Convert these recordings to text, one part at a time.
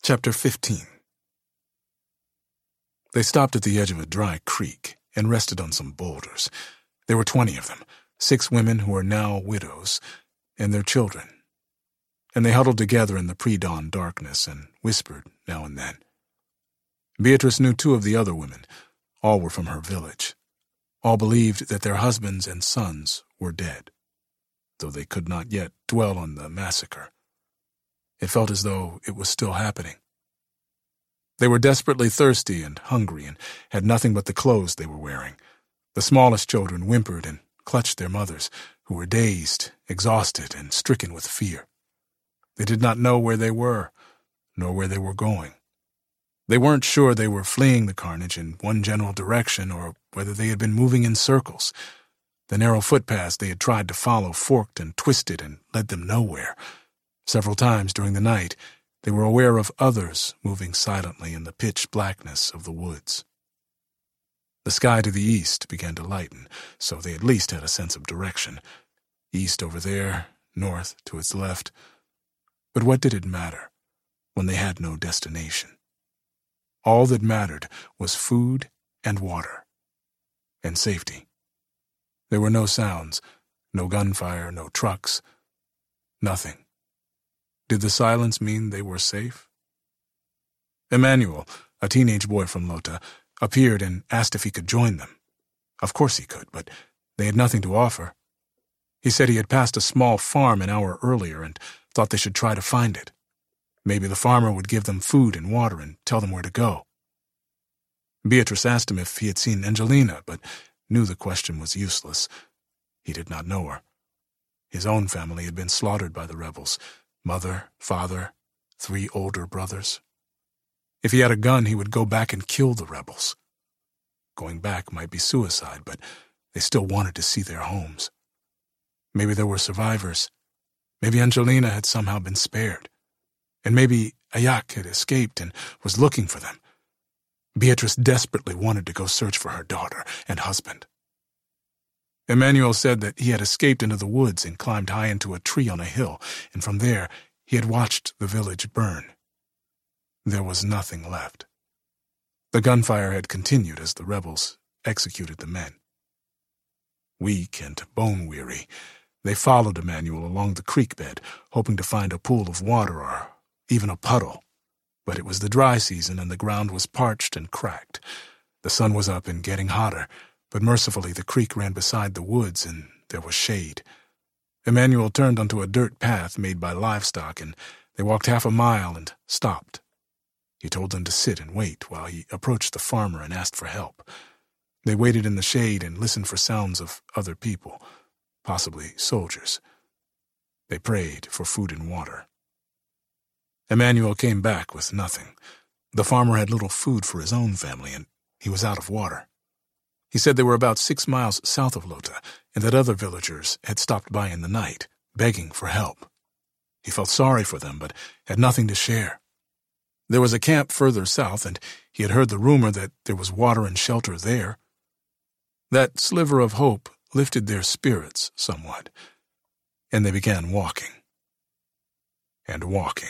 Chapter 15. They stopped at the edge of a dry creek and rested on some boulders. There were 20 of them, 6 women who were now widows, and their children. And they huddled together in the pre-dawn darkness and whispered now and then. Beatrice knew 2 of the other women. All were from her village. All believed that their husbands and sons were dead, though they could not yet dwell on the massacre. It felt as though it was still happening. They were desperately thirsty and hungry and had nothing but the clothes they were wearing. The smallest children whimpered and clutched their mothers, who were dazed, exhausted, and stricken with fear. They did not know where they were, nor where they were going. They weren't sure they were fleeing the carnage in one general direction or whether they had been moving in circles. The narrow footpaths they had tried to follow forked and twisted and led them nowhere. Several times during the night, they were aware of others moving silently in the pitch blackness of the woods. The sky to the east began to lighten, so they at least had a sense of direction. East over there, north to its left. But what did it matter when they had no destination? All that mattered was food and water, and safety. There were no sounds, no gunfire, no trucks, nothing. Did the silence mean they were safe? Emmanuel, a teenage boy from Lota, appeared and asked if he could join them. Of course he could, but they had nothing to offer. He said he had passed a small farm an hour earlier and thought they should try to find it. Maybe the farmer would give them food and water and tell them where to go. Beatrice asked him if he had seen Angelina, but knew the question was useless. He did not know her. His own family had been slaughtered by the rebels. Mother, father, 3 older brothers. If he had a gun, he would go back and kill the rebels. Going back might be suicide, but they still wanted to see their homes. Maybe there were survivors. Maybe Angelina had somehow been spared. And maybe Ayak had escaped and was looking for them. Beatrice desperately wanted to go search for her daughter and husband. Emmanuel said that he had escaped into the woods and climbed high into a tree on a hill, and from there he had watched the village burn. There was nothing left. The gunfire had continued as the rebels executed the men. Weak and bone-weary, they followed Emmanuel along the creek bed, hoping to find a pool of water or even a puddle. But it was the dry season and the ground was parched and cracked. The sun was up and getting hotter, but mercifully the creek ran beside the woods and there was shade. Emmanuel turned onto a dirt path made by livestock, and they walked half a mile and stopped. He told them to sit and wait while he approached the farmer and asked for help. They waited in the shade and listened for sounds of other people, possibly soldiers. They prayed for food and water. Emmanuel came back with nothing. The farmer had little food for his own family, and he was out of water. He said they were about 6 miles south of Lota, and that other villagers had stopped by in the night, begging for help. He felt sorry for them, but had nothing to share. There was a camp further south, and he had heard the rumor that there was water and shelter there. That sliver of hope lifted their spirits somewhat, and they began walking. And walking.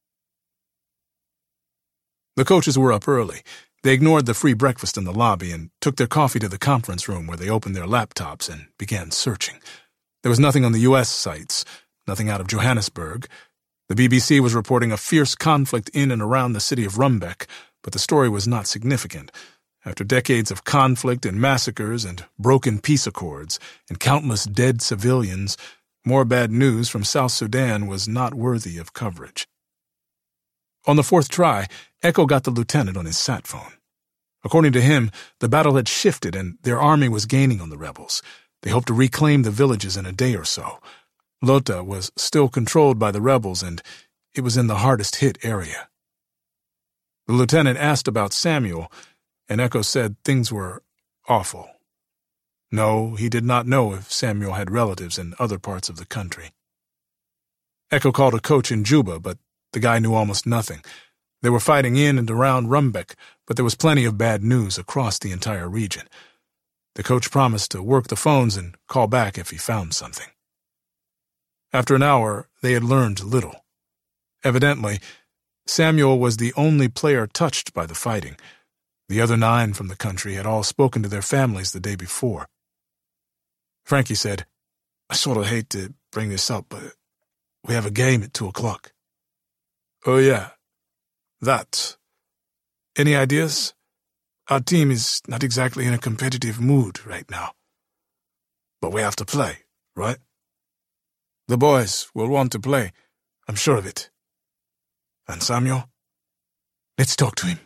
The coaches were up early. They ignored the free breakfast in the lobby and took their coffee to the conference room where they opened their laptops and began searching. There was nothing on the U.S. sites, nothing out of Johannesburg. The BBC was reporting a fierce conflict in and around the city of Rumbek, but the story was not significant. After decades of conflict and massacres and broken peace accords and countless dead civilians, more bad news from South Sudan was not worthy of coverage. On the 4th try, Echo got the lieutenant on his sat phone. According to him, the battle had shifted and their army was gaining on the rebels. They hoped to reclaim the villages in a day or so. Lota was still controlled by the rebels, and it was in the hardest-hit area. The lieutenant asked about Samuel, and Echo said things were awful. No, he did not know if Samuel had relatives in other parts of the country. Echo called a coach in Juba, but the guy knew almost nothing. They were fighting in and around Rumbek, but there was plenty of bad news across the entire region. The coach promised to work the phones and call back if he found something. After an hour, they had learned little. Evidently, Samuel was the only player touched by the fighting. The other 9 from the country had all spoken to their families the day before. Frankie said, "I sort of hate to bring this up, but we have a game at 2 o'clock. "Oh yeah, that. Any ideas? Our team is not exactly in a competitive mood right now. But we have to play, right? The boys will want to play, I'm sure of it. And Samuel? Let's talk to him."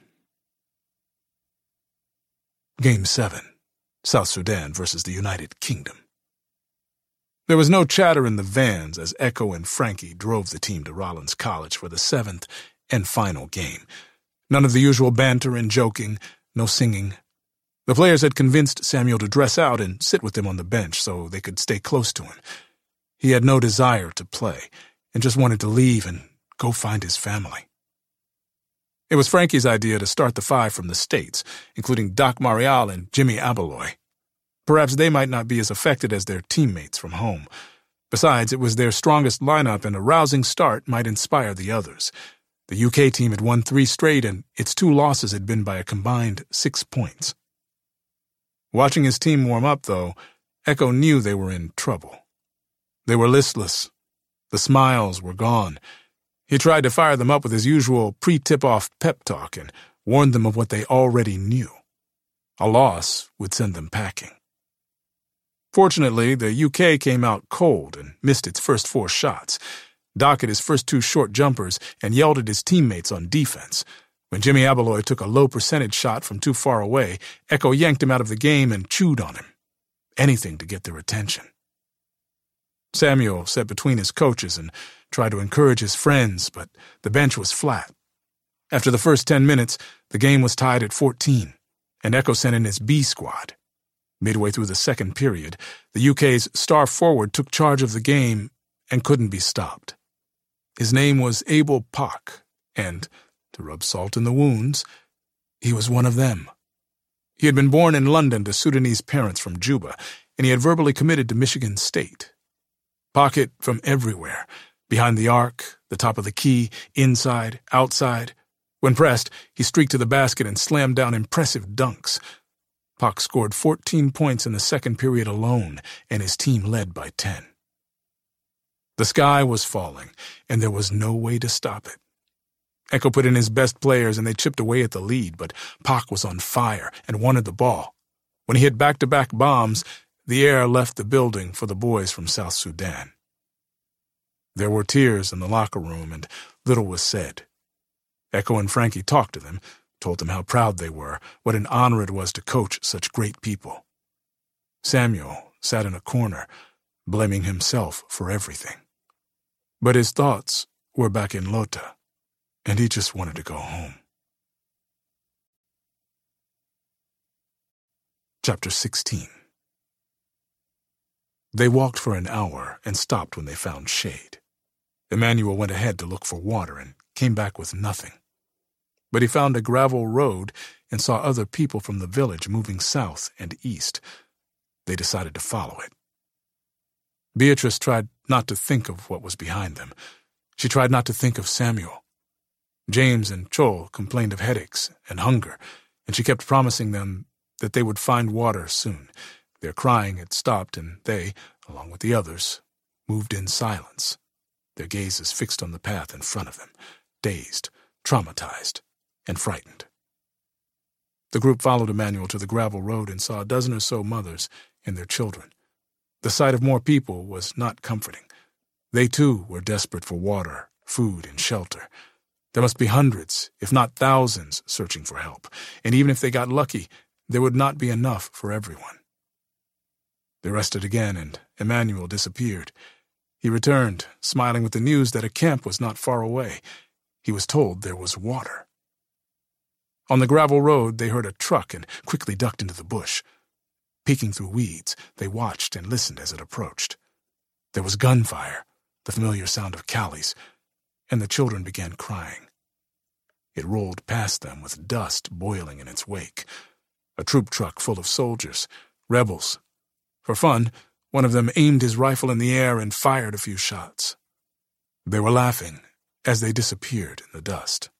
Game 7, South Sudan versus the United Kingdom. There was no chatter in the vans as Echo and Frankie drove the team to Rollins College for the 7th and final game. None of the usual banter and joking, no singing. The players had convinced Samuel to dress out and sit with them on the bench so they could stay close to him. He had no desire to play and just wanted to leave and go find his family. It was Frankie's idea to start the 5 from the States, including Doc Marial and Jimmy Abaloy. Perhaps they might not be as affected as their teammates from home. Besides, it was their strongest lineup, and a rousing start might inspire the others. The UK team had won 3 straight, and its 2 losses had been by a combined 6 points. Watching his team warm up, though, Echo knew they were in trouble. They were listless. The smiles were gone. He tried to fire them up with his usual pre-tip-off pep talk and warned them of what they already knew. A loss would send them packing. Fortunately, the UK came out cold and missed its first 4 shots. Doc hit his first 2 short jumpers and yelled at his teammates on defense. When Jimmy Abaloy took a low-percentage shot from too far away, Echo yanked him out of the game and chewed on him. Anything to get their attention. Samuel sat between his coaches and tried to encourage his friends, but the bench was flat. After the first 10 minutes, the game was tied at 14, and Echo sent in his B squad. Midway through the second period, the UK's star forward took charge of the game and couldn't be stopped. His name was Abel Pak, and, to rub salt in the wounds, he was one of them. He had been born in London to Sudanese parents from Juba, and he had verbally committed to Michigan State. Pak hit from everywhere, behind the arc, the top of the key, inside, outside. When pressed, he streaked to the basket and slammed down impressive dunks. Pak scored 14 points in the second period alone, and his team led by 10. The sky was falling, and there was no way to stop it. Echo put in his best players, and they chipped away at the lead, but Pak was on fire and wanted the ball. When he hit back-to-back bombs, the air left the building for the boys from South Sudan. There were tears in the locker room, and little was said. Echo and Frankie talked to them, told them how proud they were, what an honor it was to coach such great people. Samuel sat in a corner, blaming himself for everything. But his thoughts were back in Lota, and he just wanted to go home. Chapter 16. They walked for an hour and stopped when they found shade. Emmanuel went ahead to look for water and came back with nothing. But he found a gravel road and saw other people from the village moving south and east. They decided to follow it. Beatrice tried not to think of what was behind them. She tried not to think of Samuel. James and Chol complained of headaches and hunger, and she kept promising them that they would find water soon. Their crying had stopped, and they, along with the others, moved in silence, their gazes fixed on the path in front of them, dazed, traumatized, and frightened. The group followed Emmanuel to the gravel road and saw a dozen or so mothers and their children. The sight of more people was not comforting. They, too, were desperate for water, food, and shelter. There must be hundreds, if not thousands, searching for help, and even if they got lucky, there would not be enough for everyone. They rested again, and Emmanuel disappeared. He returned, smiling with the news that a camp was not far away. He was told there was water. On the gravel road, they heard a truck and quickly ducked into the bush. Peeking through weeds, they watched and listened as it approached. There was gunfire, the familiar sound of Callie's, and the children began crying. It rolled past them with dust boiling in its wake. A troop truck full of soldiers, rebels. For fun, one of them aimed his rifle in the air and fired a few shots. They were laughing, as they disappeared in the dust.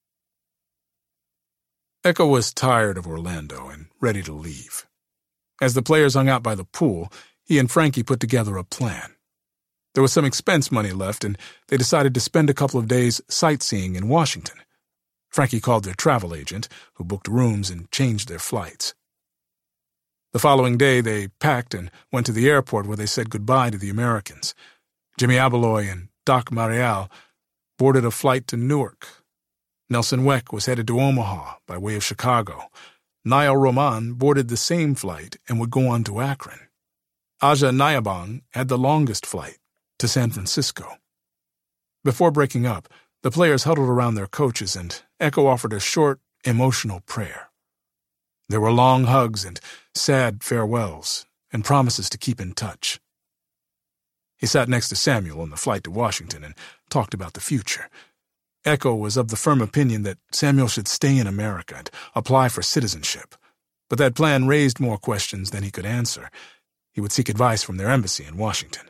Echo was tired of Orlando and ready to leave. As the players hung out by the pool, he and Frankie put together a plan. There was some expense money left, and they decided to spend a couple of days sightseeing in Washington. Frankie called their travel agent, who booked rooms and changed their flights. The following day, they packed and went to the airport where they said goodbye to the Americans. Jimmy Abaloy and Doc Marial boarded a flight to Newark. Nelson Weck was headed to Omaha by way of Chicago. Niall Roman boarded the same flight and would go on to Akron. Aja Nayabang had the longest flight, to San Francisco. Before breaking up, the players huddled around their coaches, and Echo offered a short, emotional prayer. There were long hugs and sad farewells, and promises to keep in touch. He sat next to Samuel on the flight to Washington and talked about the future. Echo was of the firm opinion that Samuel should stay in America and apply for citizenship, but that plan raised more questions than he could answer. He would seek advice from their embassy in Washington.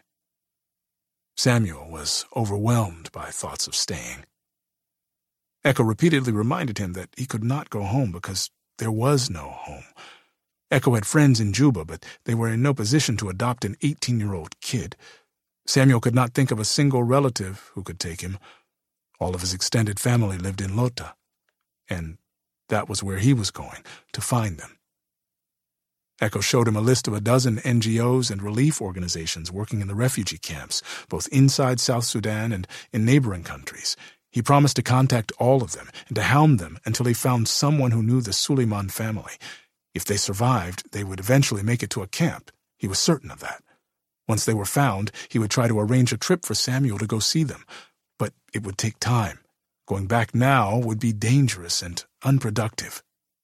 Samuel was overwhelmed by thoughts of staying. Echo repeatedly reminded him that he could not go home because there was no home. Echo had friends in Juba, but they were in no position to adopt an 18-year-old kid. Samuel could not think of a single relative who could take him. All of his extended family lived in Lota, and that was where he was going, to find them. Echo showed him a list of a dozen NGOs and relief organizations working in the refugee camps, both inside South Sudan and in neighboring countries. He promised to contact all of them and to hound them until he found someone who knew the Suleiman family. If they survived, they would eventually make it to a camp. He was certain of that. Once they were found, he would try to arrange a trip for Samuel to go see them. But it would take time. Going back now would be dangerous and unproductive.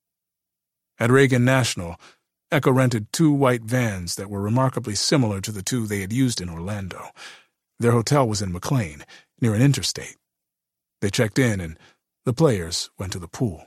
At Reagan National, Echo rented 2 white vans that were remarkably similar to the 2 they had used in Orlando. Their hotel was in McLean, near an interstate. They checked in, and the players went to the pool.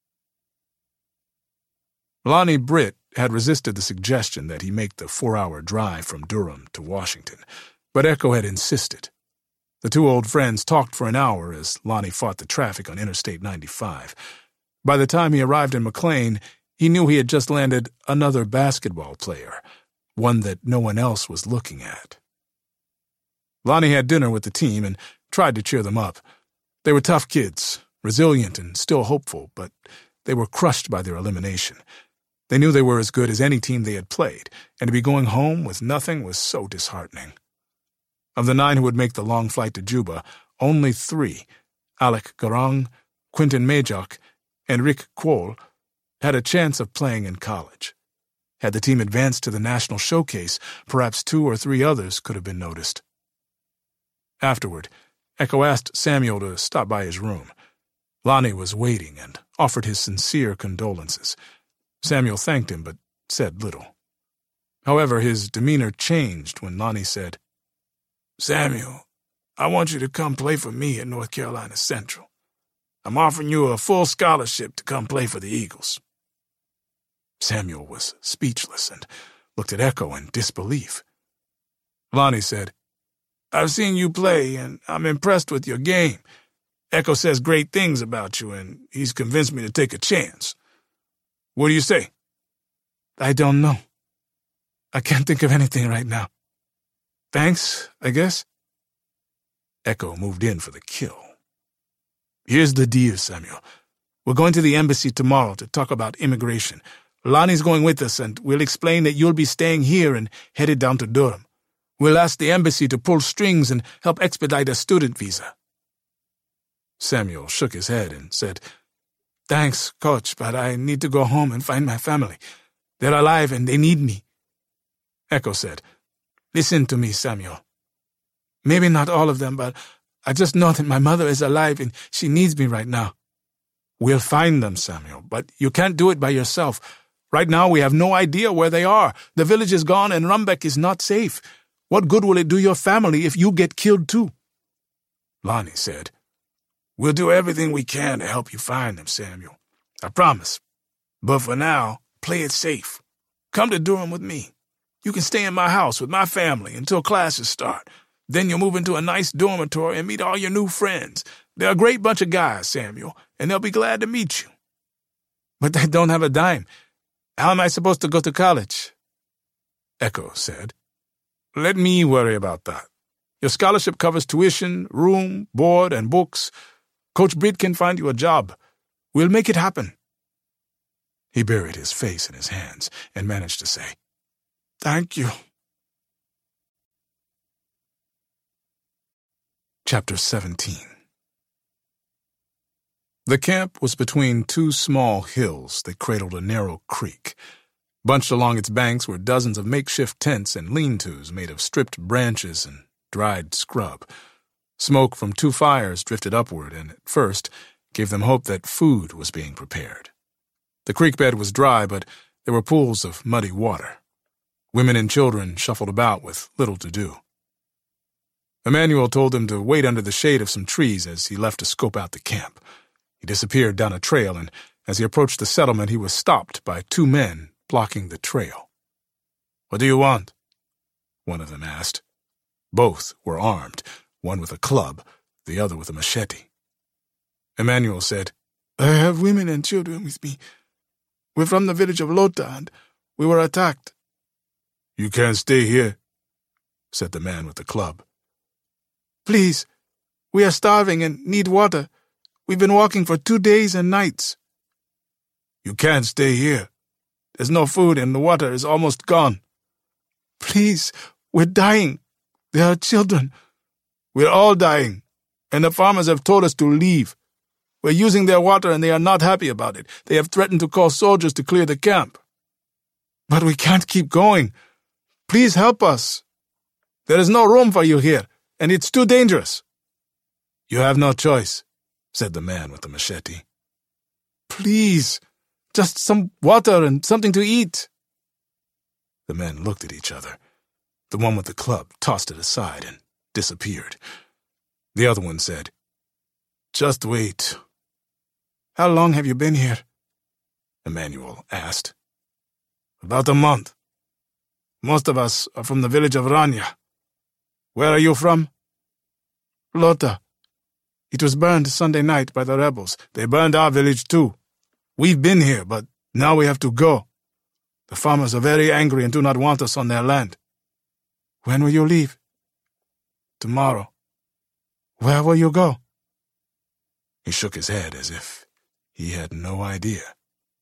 Lonnie Britt had resisted the suggestion that he make the 4-hour drive from Durham to Washington, but Echo had insisted. The 2 old friends talked for an hour as Lonnie fought the traffic on Interstate 95. By the time he arrived in McLean, he knew he had just landed another basketball player, one that no one else was looking at. Lonnie had dinner with the team and tried to cheer them up. They were tough kids, resilient and still hopeful, but they were crushed by their elimination. They knew they were as good as any team they had played, and to be going home with nothing was so disheartening. Of the 9 who would make the long flight to Juba, only 3, Alec Garang, Quinton Majok, and Rick Quoll, had a chance of playing in college. Had the team advanced to the national showcase, perhaps 2 or 3 others could have been noticed. Afterward, Echo asked Samuel to stop by his room. Lonnie was waiting and offered his sincere condolences. Samuel thanked him but said little. However, his demeanor changed when Lonnie said, "Samuel, I want you to come play for me at North Carolina Central. I'm offering you a full scholarship to come play for the Eagles." Samuel was speechless and looked at Echo in disbelief. Lonnie said, "I've seen you play, and I'm impressed with your game. Echo says great things about you, and he's convinced me to take a chance. What do you say?" "I don't know. I can't think of anything right now. Thanks, I guess." Echo moved in for the kill. "Here's the deal, Samuel. We're going to the embassy tomorrow to talk about immigration. Lonnie's going with us, and we'll explain that you'll be staying here and headed down to Durham. We'll ask the embassy to pull strings and help expedite a student visa." Samuel shook his head and said, "Thanks, Coach, but I need to go home and find my family. They're alive and they need me." Echo said, "Listen to me, Samuel. Maybe not all of them, but I just know that my mother is alive and she needs me right now." "We'll find them, Samuel, but you can't do it by yourself. Right now we have no idea where they are. The village is gone and Rumbek is not safe. What good will it do your family if you get killed too?" Lonnie said, "We'll do everything we can to help you find them, Samuel. I promise. But for now, play it safe. Come to Durham with me. You can stay in my house with my family until classes start. Then you'll move into a nice dormitory and meet all your new friends. They're a great bunch of guys, Samuel, and they'll be glad to meet you." "But I don't have a dime. How am I supposed to go to college?" Echo said, "Let me worry about that. Your scholarship covers tuition, room, board, and books. Coach Britt can find you a job. We'll make it happen." He buried his face in his hands and managed to say, "Thank you." Chapter 17. The camp was between two small hills that cradled a narrow creek. Bunched along its banks were dozens of makeshift tents and lean-tos made of stripped branches and dried scrub. Smoke from two fires drifted upward and, at first, gave them hope that food was being prepared. The creek bed was dry, but there were pools of muddy water. Women and children shuffled about with little to do. Emmanuel told them to wait under the shade of some trees as he left to scope out the camp. He disappeared down a trail, and as he approached the settlement, he was stopped by two men blocking the trail. "What do you want?" one of them asked. Both were armed, one with a club, the other with a machete. Emmanuel said, "I have women and children with me. We're from the village of Lota, and we were attacked." "You can't stay here," said the man with the club. "Please, we are starving and need water. We've been walking for 2 days and nights." "You can't stay here. There's no food and the water is almost gone." "Please, we're dying. There are children." "We're all dying, and the farmers have told us to leave. We're using their water and they are not happy about it. They have threatened to call soldiers to clear the camp." "But we can't keep going. Please help us." "There is no room for you here, and it's too dangerous." "You have no choice," said the man with the machete. "Please, just some water and something to eat." The men looked at each other. The one with the club tossed it aside and disappeared. The other one said, "Just wait." "How long have you been here?" Emmanuel asked. "About a month. Most of us are from the village of Rania. Where are you from?" "Lota. It was burned Sunday night by the rebels. They burned our village too. We've been here, but now we have to go. The farmers are very angry and do not want us on their land." "When will you leave?" "Tomorrow." "Where will you go?" He shook his head as if he had no idea.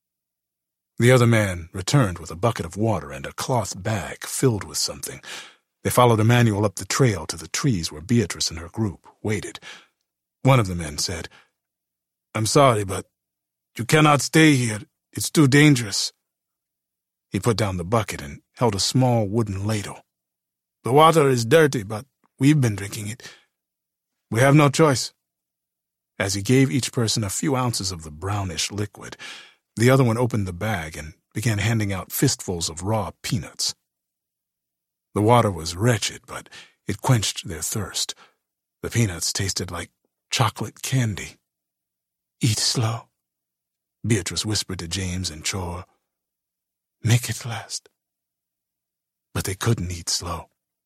The other man returned with a bucket of water and a cloth bag filled with something. They followed Emmanuel up the trail to the trees where Beatrice and her group waited. One of the men said, "I'm sorry, but you cannot stay here. It's too dangerous." He put down the bucket and held a small wooden ladle. "The water is dirty, but we've been drinking it. We have no choice." As he gave each person a few ounces of the brownish liquid, the other one opened the bag and began handing out fistfuls of raw peanuts. The water was wretched, but it quenched their thirst. The peanuts tasted like chocolate candy. "Eat slow," Beatrice whispered to James and Chor. "Make it last." But they couldn't eat slow.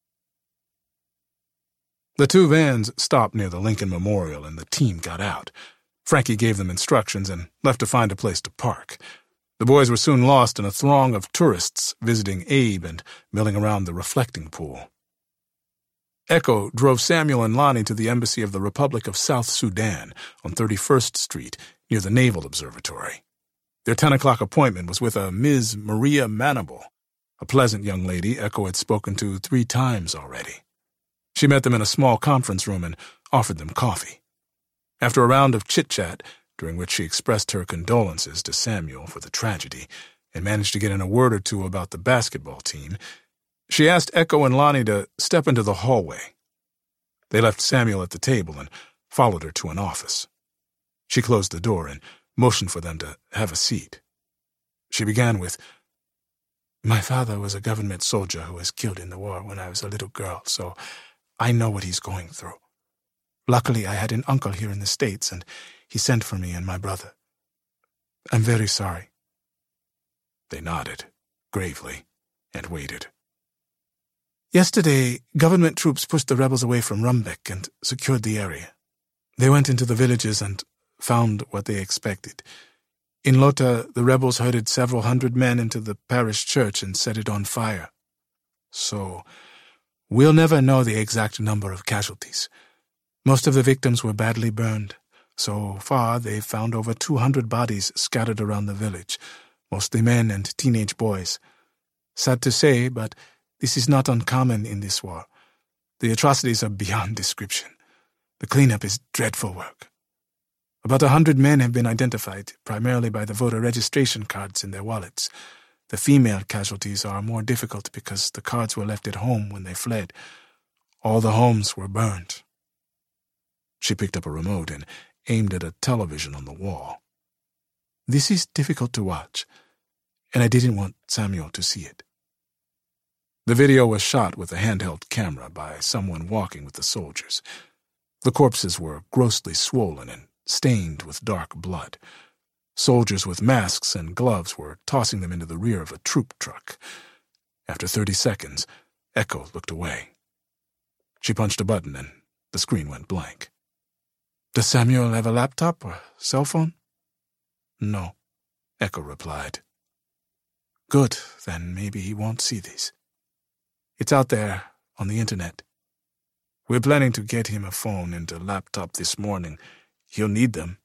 The two vans stopped near the Lincoln Memorial and the team got out. Frankie gave them instructions and left to find a place to park. The boys were soon lost in a throng of tourists visiting Abe and milling around the reflecting pool. Echo drove Samuel and Lonnie to the Embassy of the Republic of South Sudan on 31st Street near the Naval Observatory. Their 10 o'clock appointment was with a Ms. Maria Manable, a pleasant young lady Echo had spoken to 3 times already. She met them in a small conference room and offered them coffee. After a round of chit-chat, during which she expressed her condolences to Samuel for the tragedy and managed to get in a word or two about the basketball team, she asked Echo and Lonnie to step into the hallway. They left Samuel at the table and followed her to an office. She closed the door and motioned for them to have a seat. She began with, "My father was a government soldier who was killed in the war when I was a little girl, so I know what he's going through. Luckily, I had an uncle here in the States, and he sent for me and my brother. I'm very sorry." They nodded, gravely, and waited. Yesterday, government troops pushed the rebels away from Rumbek and secured the area. They went into the villages and found what they expected. In Lota, the rebels herded several hundred men into the parish church and set it on fire. So, we'll never know the exact number of casualties. Most of the victims were badly burned. So far, they've found over 200 bodies scattered around the village, mostly men and teenage boys. Sad to say, but this is not uncommon in this war. The atrocities are beyond description. The cleanup is dreadful work. About 100 men have been identified, primarily by the voter registration cards in their wallets. The female casualties are more difficult because the cards were left at home when they fled. All the homes were burned. She picked up a remote and aimed at a television on the wall. This is difficult to watch, and I didn't want Samuel to see it. The video was shot with a handheld camera by someone walking with the soldiers. The corpses were grossly swollen and stained with dark blood. Soldiers with masks and gloves were tossing them into the rear of a troop truck. After 30 seconds, Echo looked away. She punched a button and the screen went blank. Does Samuel have a laptop or cell phone? No, Echo replied. Good, then maybe he won't see these. It's out there on the internet. We're planning to get him a phone and a laptop this morning. He'll need them.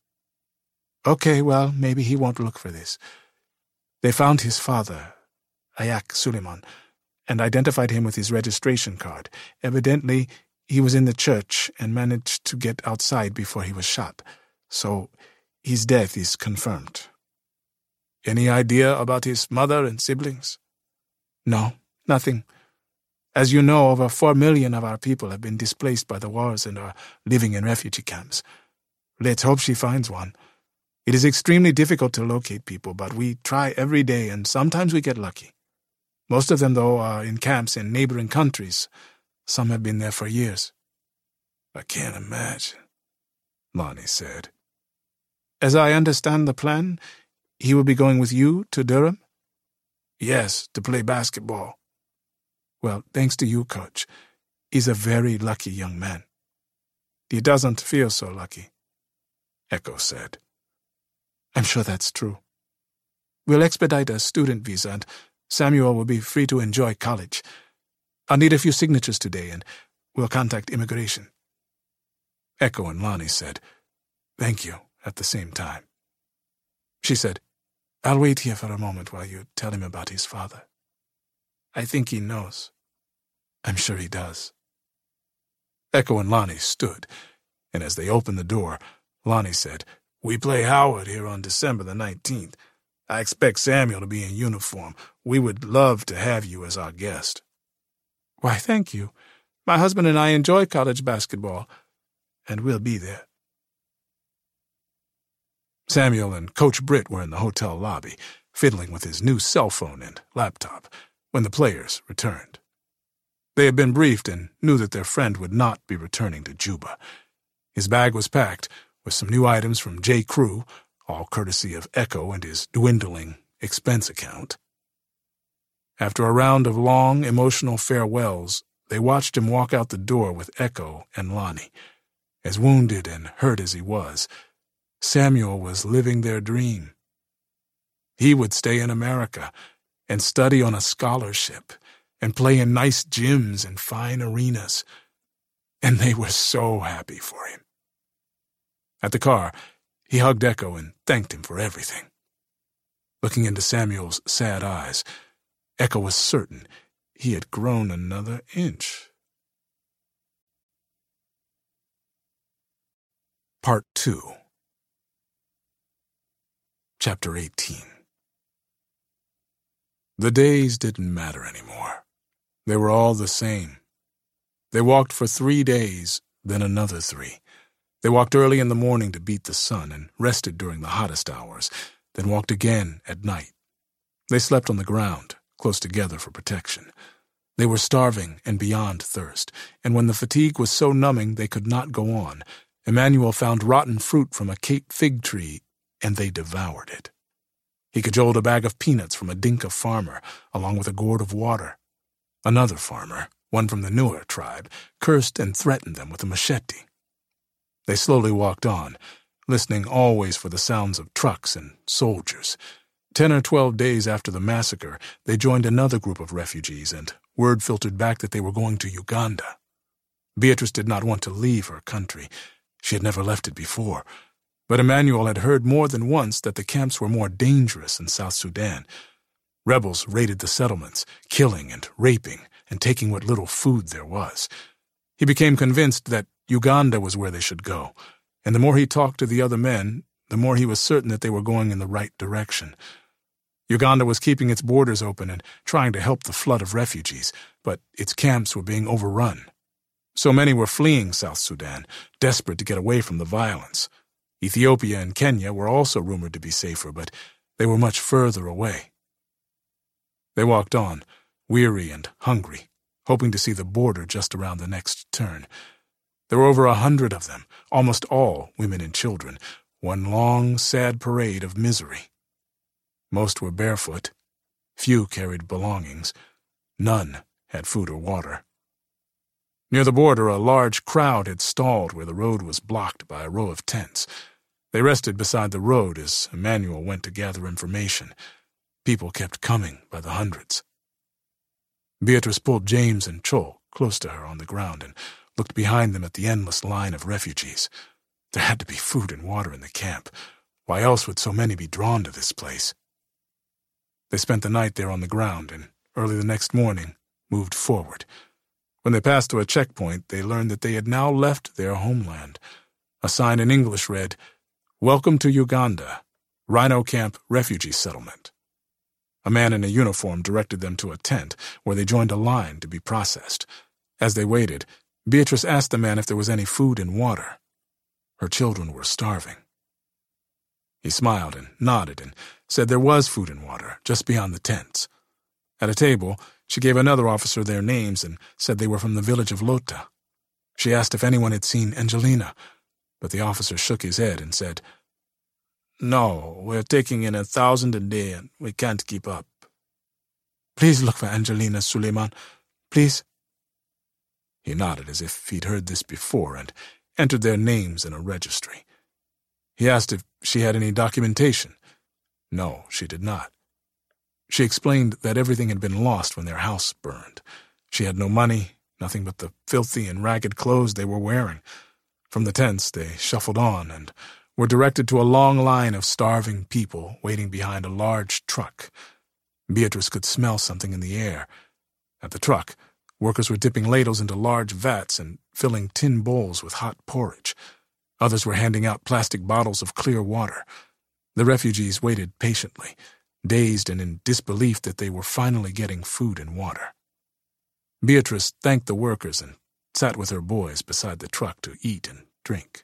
Okay, well, maybe he won't look for this. They found his father, Ayak Suleiman, and identified him with his registration card. Evidently, he was in the church and managed to get outside before he was shot. So, his death is confirmed. Any idea about his mother and siblings? No, nothing. As you know, over 4 million of our people have been displaced by the wars and are living in refugee camps. Let's hope she finds one. It is extremely difficult to locate people, but we try every day and sometimes we get lucky. Most of them, though, are in camps in neighboring countries. Some have been there for years. I can't imagine, Lonnie said. As I understand the plan, he will be going with you to Durham? Yes, to play basketball. Well, thanks to you, Coach. He's a very lucky young man. He doesn't feel so lucky, Echo said. I'm sure that's true. We'll expedite a student visa and Samuel will be free to enjoy college. I'll need a few signatures today and we'll contact immigration. Echo and Lonnie said, Thank you, at the same time. She said, I'll wait here for a moment while you tell him about his father. I think he knows. I'm sure he does. Echo and Lonnie stood, and as they opened the door, Lonnie said, We play Howard here on December the 19th. I expect Samuel to be in uniform. We would love to have you as our guest. Why, thank you. My husband and I enjoy college basketball, and we'll be there. Samuel and Coach Britt were in the hotel lobby, fiddling with his new cell phone and laptop, when the players returned. They had been briefed and knew that their friend would not be returning to Juba. His bag was packed with some new items from J. Crew, all courtesy of Echo and his dwindling expense account. After a round of long, emotional farewells, they watched him walk out the door with Echo and Lonnie. As wounded and hurt as he was, Samuel was living their dream. He would stay in America and study on a scholarship and play in nice gyms and fine arenas. And they were so happy for him. At the car, he hugged Echo and thanked him for everything. Looking into Samuel's sad eyes, Echo was certain he had grown another inch. Part 2. Chapter 18. The days didn't matter anymore. They were all the same. They walked for 3 days, then another 3. They walked early in the morning to beat the sun and rested during the hottest hours, then walked again at night. They slept on the ground, close together for protection. They were starving and beyond thirst, and when the fatigue was so numbing they could not go on, Emmanuel found rotten fruit from a Cape fig tree, and they devoured it. He cajoled a bag of peanuts from a Dinka farmer, along with a gourd of water. Another farmer, one from the Nuer tribe, cursed and threatened them with a machete. They slowly walked on, listening always for the sounds of trucks and soldiers. 10 or 12 days after the massacre, they joined another group of refugees, and word filtered back that they were going to Uganda. Beatrice did not want to leave her country. She had never left it before. But Emmanuel had heard more than once that the camps were more dangerous in South Sudan. Rebels raided the settlements, killing and raping and taking what little food there was. He became convinced that Uganda was where they should go, and the more he talked to the other men, the more he was certain that they were going in the right direction. Uganda was keeping its borders open and trying to help the flood of refugees, but its camps were being overrun. So many were fleeing South Sudan, desperate to get away from the violence. Ethiopia and Kenya were also rumored to be safer, but they were much further away. They walked on, weary and hungry, hoping to see the border just around the next turn. There were over 100 of them, almost all women and children, one long, sad parade of misery. Most were barefoot. Few carried belongings. None had food or water. Near the border, a large crowd had stalled where the road was blocked by a row of tents. They rested beside the road as Emmanuel went to gather information. People kept coming by the hundreds. Beatrice pulled James and Chol close to her on the ground and looked behind them at the endless line of refugees. There had to be food and water in the camp. Why else would so many be drawn to this place? They spent the night there on the ground and early the next morning moved forward. When they passed to a checkpoint, they learned that they had now left their homeland. A sign in English read, "Welcome to Uganda, Rhino Camp Refugee Settlement." A man in a uniform directed them to a tent where they joined a line to be processed. As they waited, Beatrice asked the man if there was any food and water. Her children were starving. He smiled and nodded and said there was food and water just beyond the tents. At a table, she gave another officer their names and said they were from the village of Lota. She asked if anyone had seen Angelina, but the officer shook his head and said, "No, we're taking in 1,000 a day and we can't keep up." "Please look for Angelina, Suleiman. Please." He nodded as if he'd heard this before and entered their names in a registry. He asked if she had any documentation. No, she did not. She explained that everything had been lost when their house burned. She had no money, nothing but the filthy and ragged clothes they were wearing. From the tents, they shuffled on and were directed to a long line of starving people waiting behind a large truck. Beatrice could smell something in the air. At the truck, workers were dipping ladles into large vats and filling tin bowls with hot porridge. Others were handing out plastic bottles of clear water. The refugees waited patiently, dazed and in disbelief that they were finally getting food and water. Beatrice thanked the workers and sat with her boys beside the truck to eat and drink.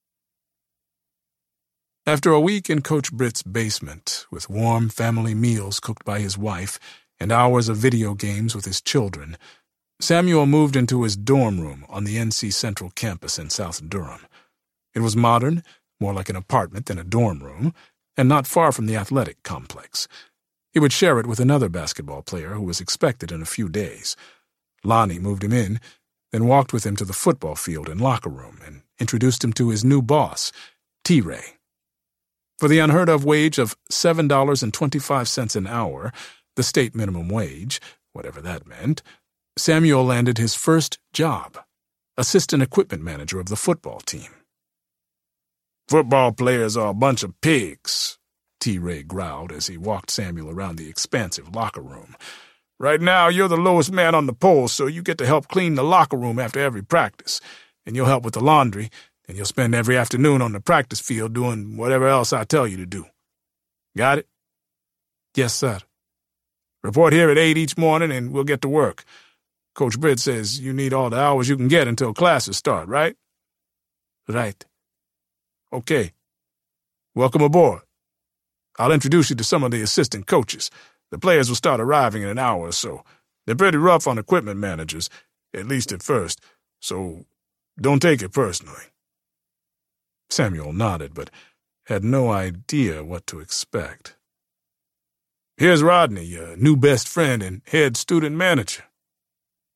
After a week in Coach Britt's basement, with warm family meals cooked by his wife and hours of video games with his children, Samuel moved into his dorm room on the NC Central campus in South Durham. It was modern, more like an apartment than a dorm room, and not far from the athletic complex. He would share it with another basketball player who was expected in a few days. Lonnie moved him in, then walked with him to the football field and locker room and introduced him to his new boss, T-Ray. For the unheard-of wage of $7.25 an hour, the state minimum wage, whatever that meant, Samuel landed his first job, assistant equipment manager of the football team. "Football players are a bunch of pigs," T-Ray growled as he walked Samuel around the expansive locker room. "Right now, you're the lowest man on the pole, so you get to help clean the locker room after every practice, and you'll help with the laundry, and you'll spend every afternoon on the practice field doing whatever else I tell you to do. Got it?" "Yes, sir." "Report here at 8 each morning, and we'll get to work. Coach Britt says you need all the hours you can get until classes start, right?" "Right." "Okay. Welcome aboard. I'll introduce you to some of the assistant coaches. The players will start arriving in an hour or so. They're pretty rough on equipment managers, at least at first, so don't take it personally." Samuel nodded, but had no idea what to expect. "Here's Rodney, your new best friend and head student manager."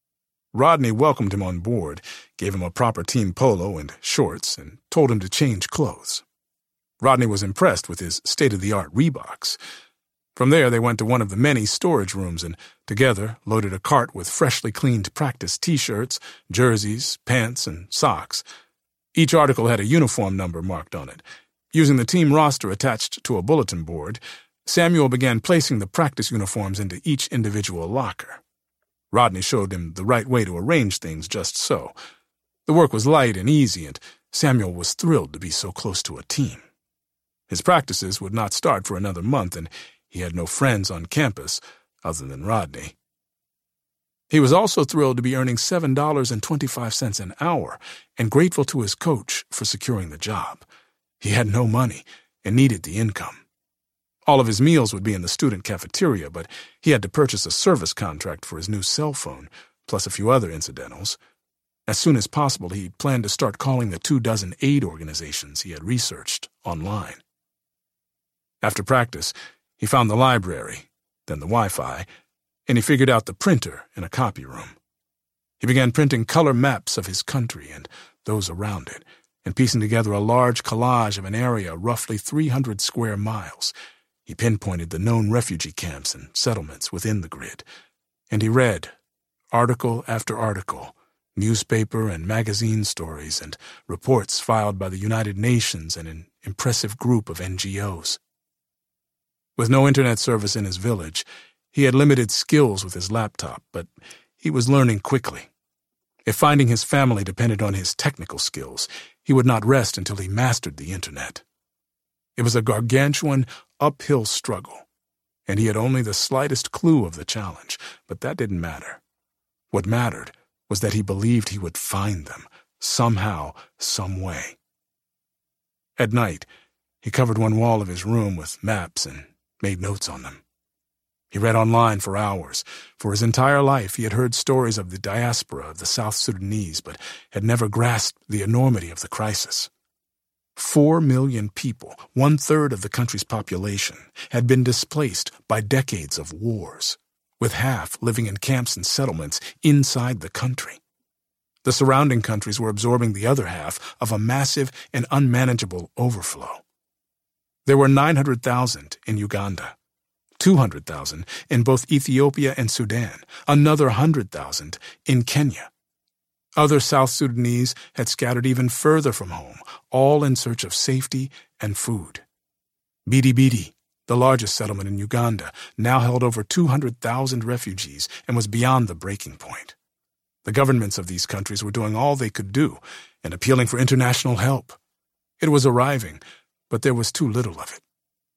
Rodney welcomed him on board, gave him a proper team polo and shorts, and told him to change clothes. Rodney was impressed with his state-of-the-art Reeboks. From there, they went to one of the many storage rooms and, together, loaded a cart with freshly cleaned practice T-shirts, jerseys, pants, and socks. Each article had a uniform number marked on it. Using the team roster attached to a bulletin board, Samuel began placing the practice uniforms into each individual locker. Rodney showed him the right way to arrange things just so. The work was light and easy, and Samuel was thrilled to be so close to a team. His practices would not start for another month, and he had no friends on campus other than Rodney. He was also thrilled to be earning $7.25 an hour and grateful to his coach for securing the job. He had no money and needed the income. All of his meals would be in the student cafeteria, but he had to purchase a service contract for his new cell phone, plus a few other incidentals. As soon as possible, he planned to start calling the 24 aid organizations he had researched online. After practice, he found the library, then the Wi-Fi, and he figured out the printer in a copy room. He began printing color maps of his country and those around it, and piecing together a large collage of an area roughly 300 square miles. He pinpointed the known refugee camps and settlements within the grid, and he read article after article, newspaper and magazine stories, and reports filed by the United Nations and an impressive group of NGOs. With no internet service in his village, he had limited skills with his laptop, but he was learning quickly. If finding his family depended on his technical skills, he would not rest until he mastered the internet. It was a gargantuan, uphill struggle, and he had only the slightest clue of the challenge, but that didn't matter. What mattered was that he believed he would find them, somehow, some way. At night, he covered one wall of his room with maps and made notes on them. He read online for hours. For his entire life, he had heard stories of the diaspora of the South Sudanese, but had never grasped the enormity of the crisis. 4 million people, 1/3 of the country's population, had been displaced by decades of wars, with half living in camps and settlements inside the country. The surrounding countries were absorbing the other half of a massive and unmanageable overflow. There were 900,000 in Uganda, 200,000 in both Ethiopia and Sudan, another 100,000 in Kenya. Other South Sudanese had scattered even further from home, all in search of safety and food. Bidibidi, the largest settlement in Uganda, now held over 200,000 refugees and was beyond the breaking point. The governments of these countries were doing all they could do and appealing for international help. It was arriving, but there was too little of it.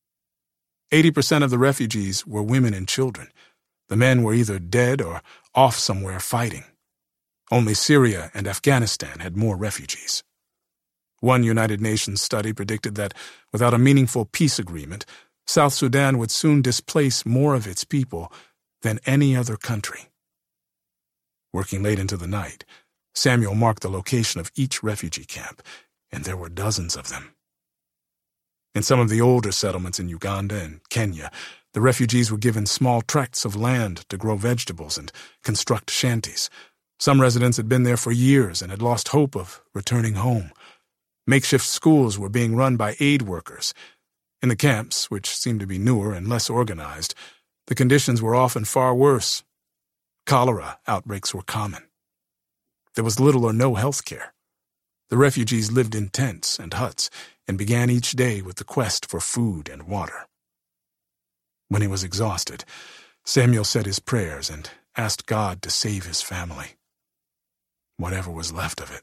80% of the refugees were women and children. The men were either dead or off somewhere fighting. Only Syria and Afghanistan had more refugees. One United Nations study predicted that, without a meaningful peace agreement, South Sudan would soon displace more of its people than any other country. Working late into the night, Samuel marked the location of each refugee camp, and there were dozens of them. In some of the older settlements in Uganda and Kenya, the refugees were given small tracts of land to grow vegetables and construct shanties. Some residents had been there for years and had lost hope of returning home. Makeshift schools were being run by aid workers. In the camps, which seemed to be newer and less organized, the conditions were often far worse. Cholera outbreaks were common. There was little or no health care. The refugees lived in tents and huts and began each day with the quest for food and water. When he was exhausted, Samuel said his prayers and asked God to save his family, whatever was left of it.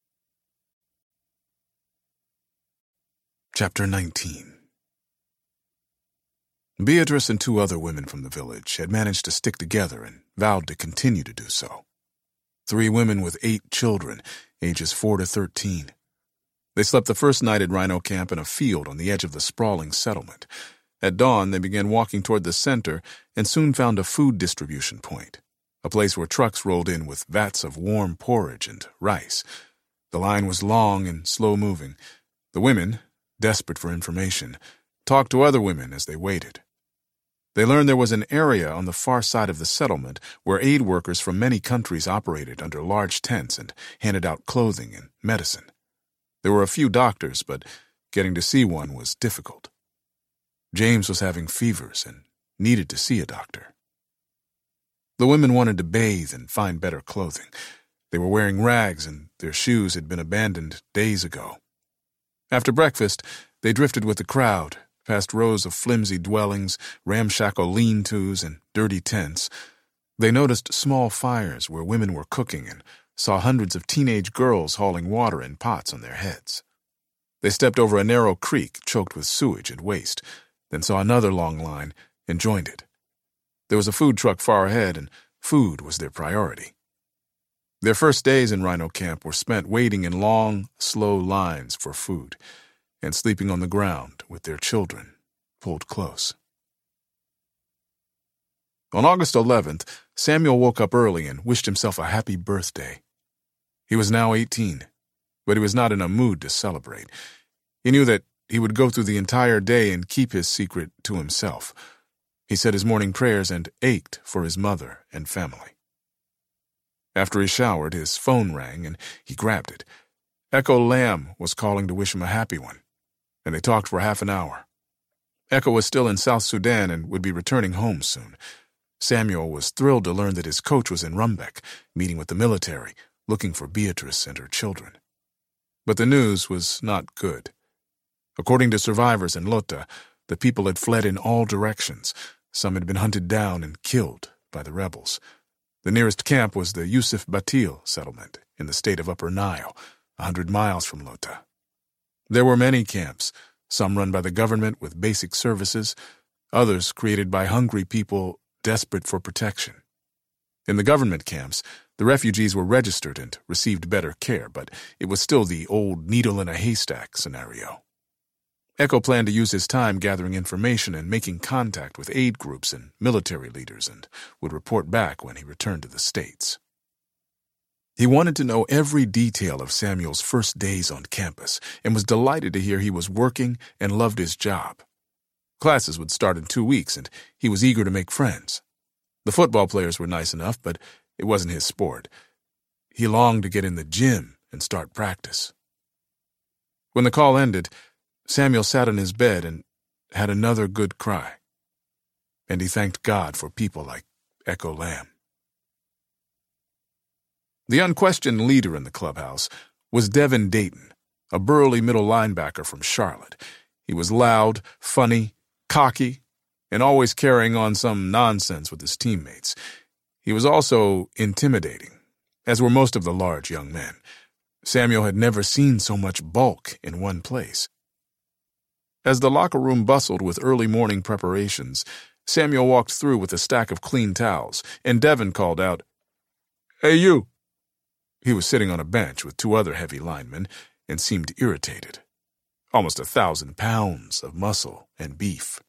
Chapter 19. Beatrice and 2 other women from the village had managed to stick together and vowed to continue to do so. 3 women with 8 children, ages 4 to 13. They slept the first night at Rhino Camp in a field on the edge of the sprawling settlement. At dawn, they began walking toward the center and soon found a food distribution point, a place where trucks rolled in with vats of warm porridge and rice. The line was long and slow-moving. The women, desperate for information, talked to other women as they waited. They learned there was an area on the far side of the settlement where aid workers from many countries operated under large tents and handed out clothing and medicine. There were a few doctors, but getting to see one was difficult. James was having fevers and needed to see a doctor. The women wanted to bathe and find better clothing. They were wearing rags and their shoes had been abandoned days ago. After breakfast, they drifted with the crowd, past rows of flimsy dwellings, ramshackle lean-tos, and dirty tents. They noticed small fires where women were cooking and saw hundreds of teenage girls hauling water in pots on their heads. They stepped over a narrow creek choked with sewage and waste, then saw another long line and joined it. There was a food truck far ahead, and food was their priority. Their first days in Rhino Camp were spent waiting in long, slow lines for food and sleeping on the ground with their children pulled close. On August 11th, Samuel woke up early and wished himself a happy birthday. He was now 18, but he was not in a mood to celebrate. He knew that he would go through the entire day and keep his secret to himself. He said his morning prayers and ached for his mother and family. After he showered, his phone rang and he grabbed it. Echo Lamb was calling to wish him a happy one, and they talked for half an hour. Echo was still in South Sudan and would be returning home soon. Samuel was thrilled to learn that his coach was in Rumbek, meeting with the military, looking for Beatrice and her children. But the news was not good. According to survivors in Lota, the people had fled in all directions. Some had been hunted down and killed by the rebels. The nearest camp was the Yusuf Batil settlement in the state of Upper Nile, 100 miles from Lota. There were many camps, some run by the government with basic services, others created by hungry people desperate for protection. In the government camps, the refugees were registered and received better care, but it was still the old needle-in-a-haystack scenario. Echo planned to use his time gathering information and making contact with aid groups and military leaders and would report back when he returned to the States. He wanted to know every detail of Samuel's first days on campus and was delighted to hear he was working and loved his job. Classes would start in 2 weeks, and he was eager to make friends. The football players were nice enough, but it wasn't his sport. He longed to get in the gym and start practice. When the call ended, Samuel sat on his bed and had another good cry. And he thanked God for people like Echo Lamb. The unquestioned leader in the clubhouse was Devin Dayton, a burly middle linebacker from Charlotte. He was loud, funny, cocky, and always carrying on some nonsense with his teammates. He was also intimidating, as were most of the large young men. Samuel had never seen so much bulk in one place. As the locker room bustled with early morning preparations, Samuel walked through with a stack of clean towels, and Devin called out, "Hey, you!" He was sitting on a bench with 2 other heavy linemen and seemed irritated. Almost 1,000 pounds of muscle and beef.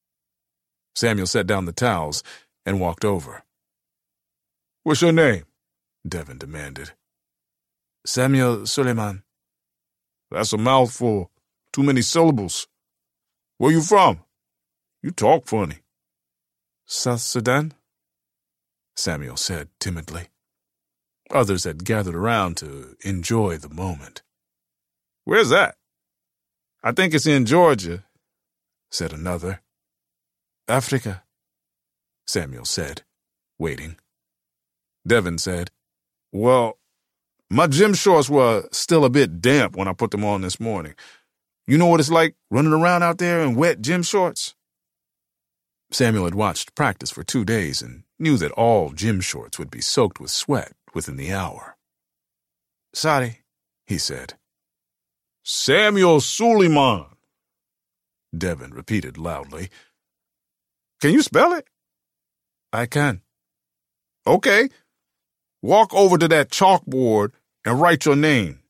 Samuel set down the towels and walked over. "What's your name?" Devin demanded. "Samuel Suleiman." "That's a mouthful. Too many syllables. Where you from? You talk funny." "South Sudan," Samuel said timidly. Others had gathered around to enjoy the moment. "Where's that?" "I think it's in Georgia," said another. "Africa," Samuel said, waiting. Devin said, "Well, my gym shorts were still a bit damp when I put them on this morning. You know what it's like running around out there in wet gym shorts?" Samuel had watched practice for 2 days and knew that all gym shorts would be soaked with sweat within the hour. "Sorry," he said. "Samuel Suleiman," Devin repeated loudly. "Can you spell it?" "I can." "Okay. Walk over to that chalkboard and write your name."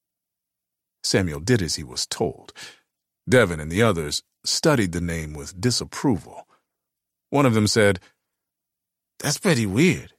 Samuel did as he was told. Devin and the others studied the name with disapproval. One of them said, "That's pretty weird."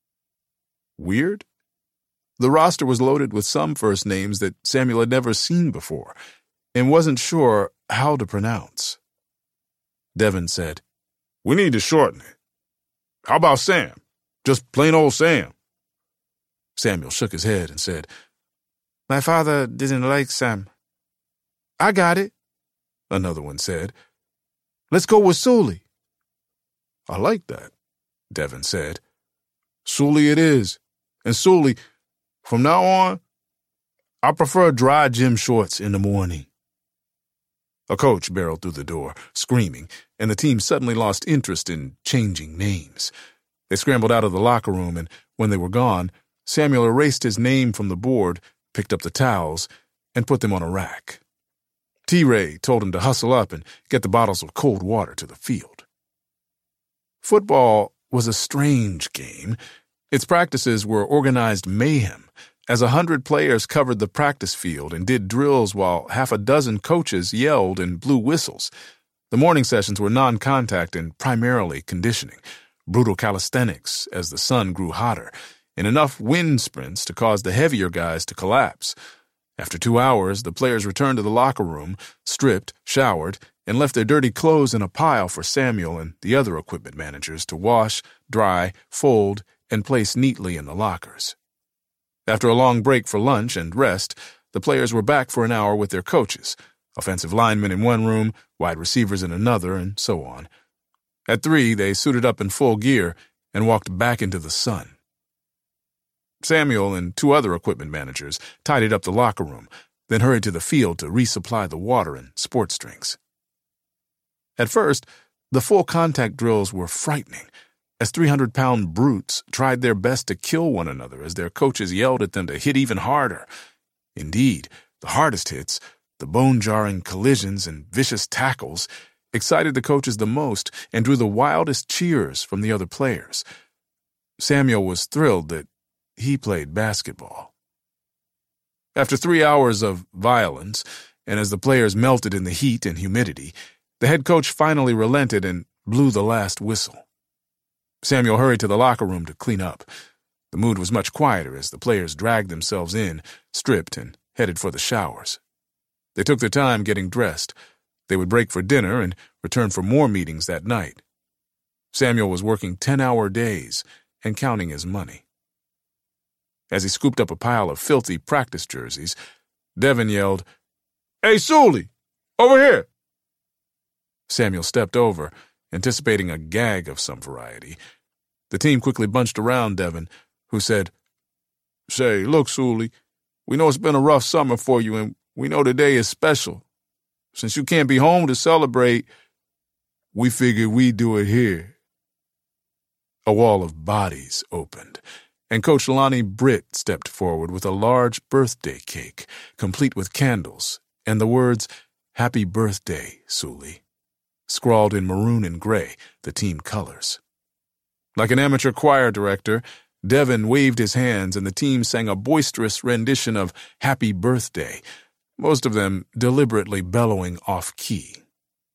Weird? The roster was loaded with some first names that Samuel had never seen before and wasn't sure how to pronounce. Devin said, We need to shorten it. How about Sam? Just plain old Sam. Samuel shook his head and said, My father didn't like Sam. I got it, another one said. Let's go with Sully. I like that, Devin said. Sully it is. And Sully, from now on, I prefer dry gym shorts in the morning. A coach barreled through the door, screaming, and the team suddenly lost interest in changing names. They scrambled out of the locker room, and when they were gone, Samuel erased his name from the board, picked up the towels, and put them on a rack. T-Ray told him to hustle up and get the bottles of cold water to the field. Football was a strange game. Its practices were organized mayhem, as 100 players covered the practice field and did drills while half a dozen coaches yelled and blew whistles. The morning sessions were non-contact and primarily conditioning, brutal calisthenics as the sun grew hotter, and enough wind sprints to cause the heavier guys to collapse. After 2 hours, the players returned to the locker room, stripped, showered, and left their dirty clothes in a pile for Samuel and the other equipment managers to wash, dry, fold, and place neatly in the lockers. After a long break for lunch and rest, the players were back for an hour with their coaches, offensive linemen in one room, wide receivers in another, and so on. At 3, they suited up in full gear and walked back into the sun. Samuel and 2 other equipment managers tidied up the locker room, then hurried to the field to resupply the water and sports drinks. At first, the full contact drills were frightening, as 300-pound brutes tried their best to kill one another as their coaches yelled at them to hit even harder. Indeed, the hardest hits, the bone-jarring collisions and vicious tackles, excited the coaches the most and drew the wildest cheers from the other players. Samuel was thrilled that he played basketball. After 3 hours of violence, and as the players melted in the heat and humidity, the head coach finally relented and blew the last whistle. Samuel hurried to the locker room to clean up. The mood was much quieter as the players dragged themselves in, stripped, and headed for the showers. They took their time getting dressed. They would break for dinner and return for more meetings that night. Samuel was working 10-hour days and counting his money. As he scooped up a pile of filthy practice jerseys, Devin yelled, "Hey, Sully, over here!" Samuel stepped over, anticipating a gag of some variety. The team quickly bunched around Devin, who said, "Say, look, Sully, we know it's been a rough summer for you, and we know today is special. Since you can't be home to celebrate, we figured we'd do it here." A wall of bodies opened, and Coach Lonnie Britt stepped forward with a large birthday cake, complete with candles, and the words, "Happy Birthday, Sully," scrawled in maroon and gray, the team colors. Like an amateur choir director, Devin waved his hands and the team sang a boisterous rendition of Happy Birthday, most of them deliberately bellowing off-key.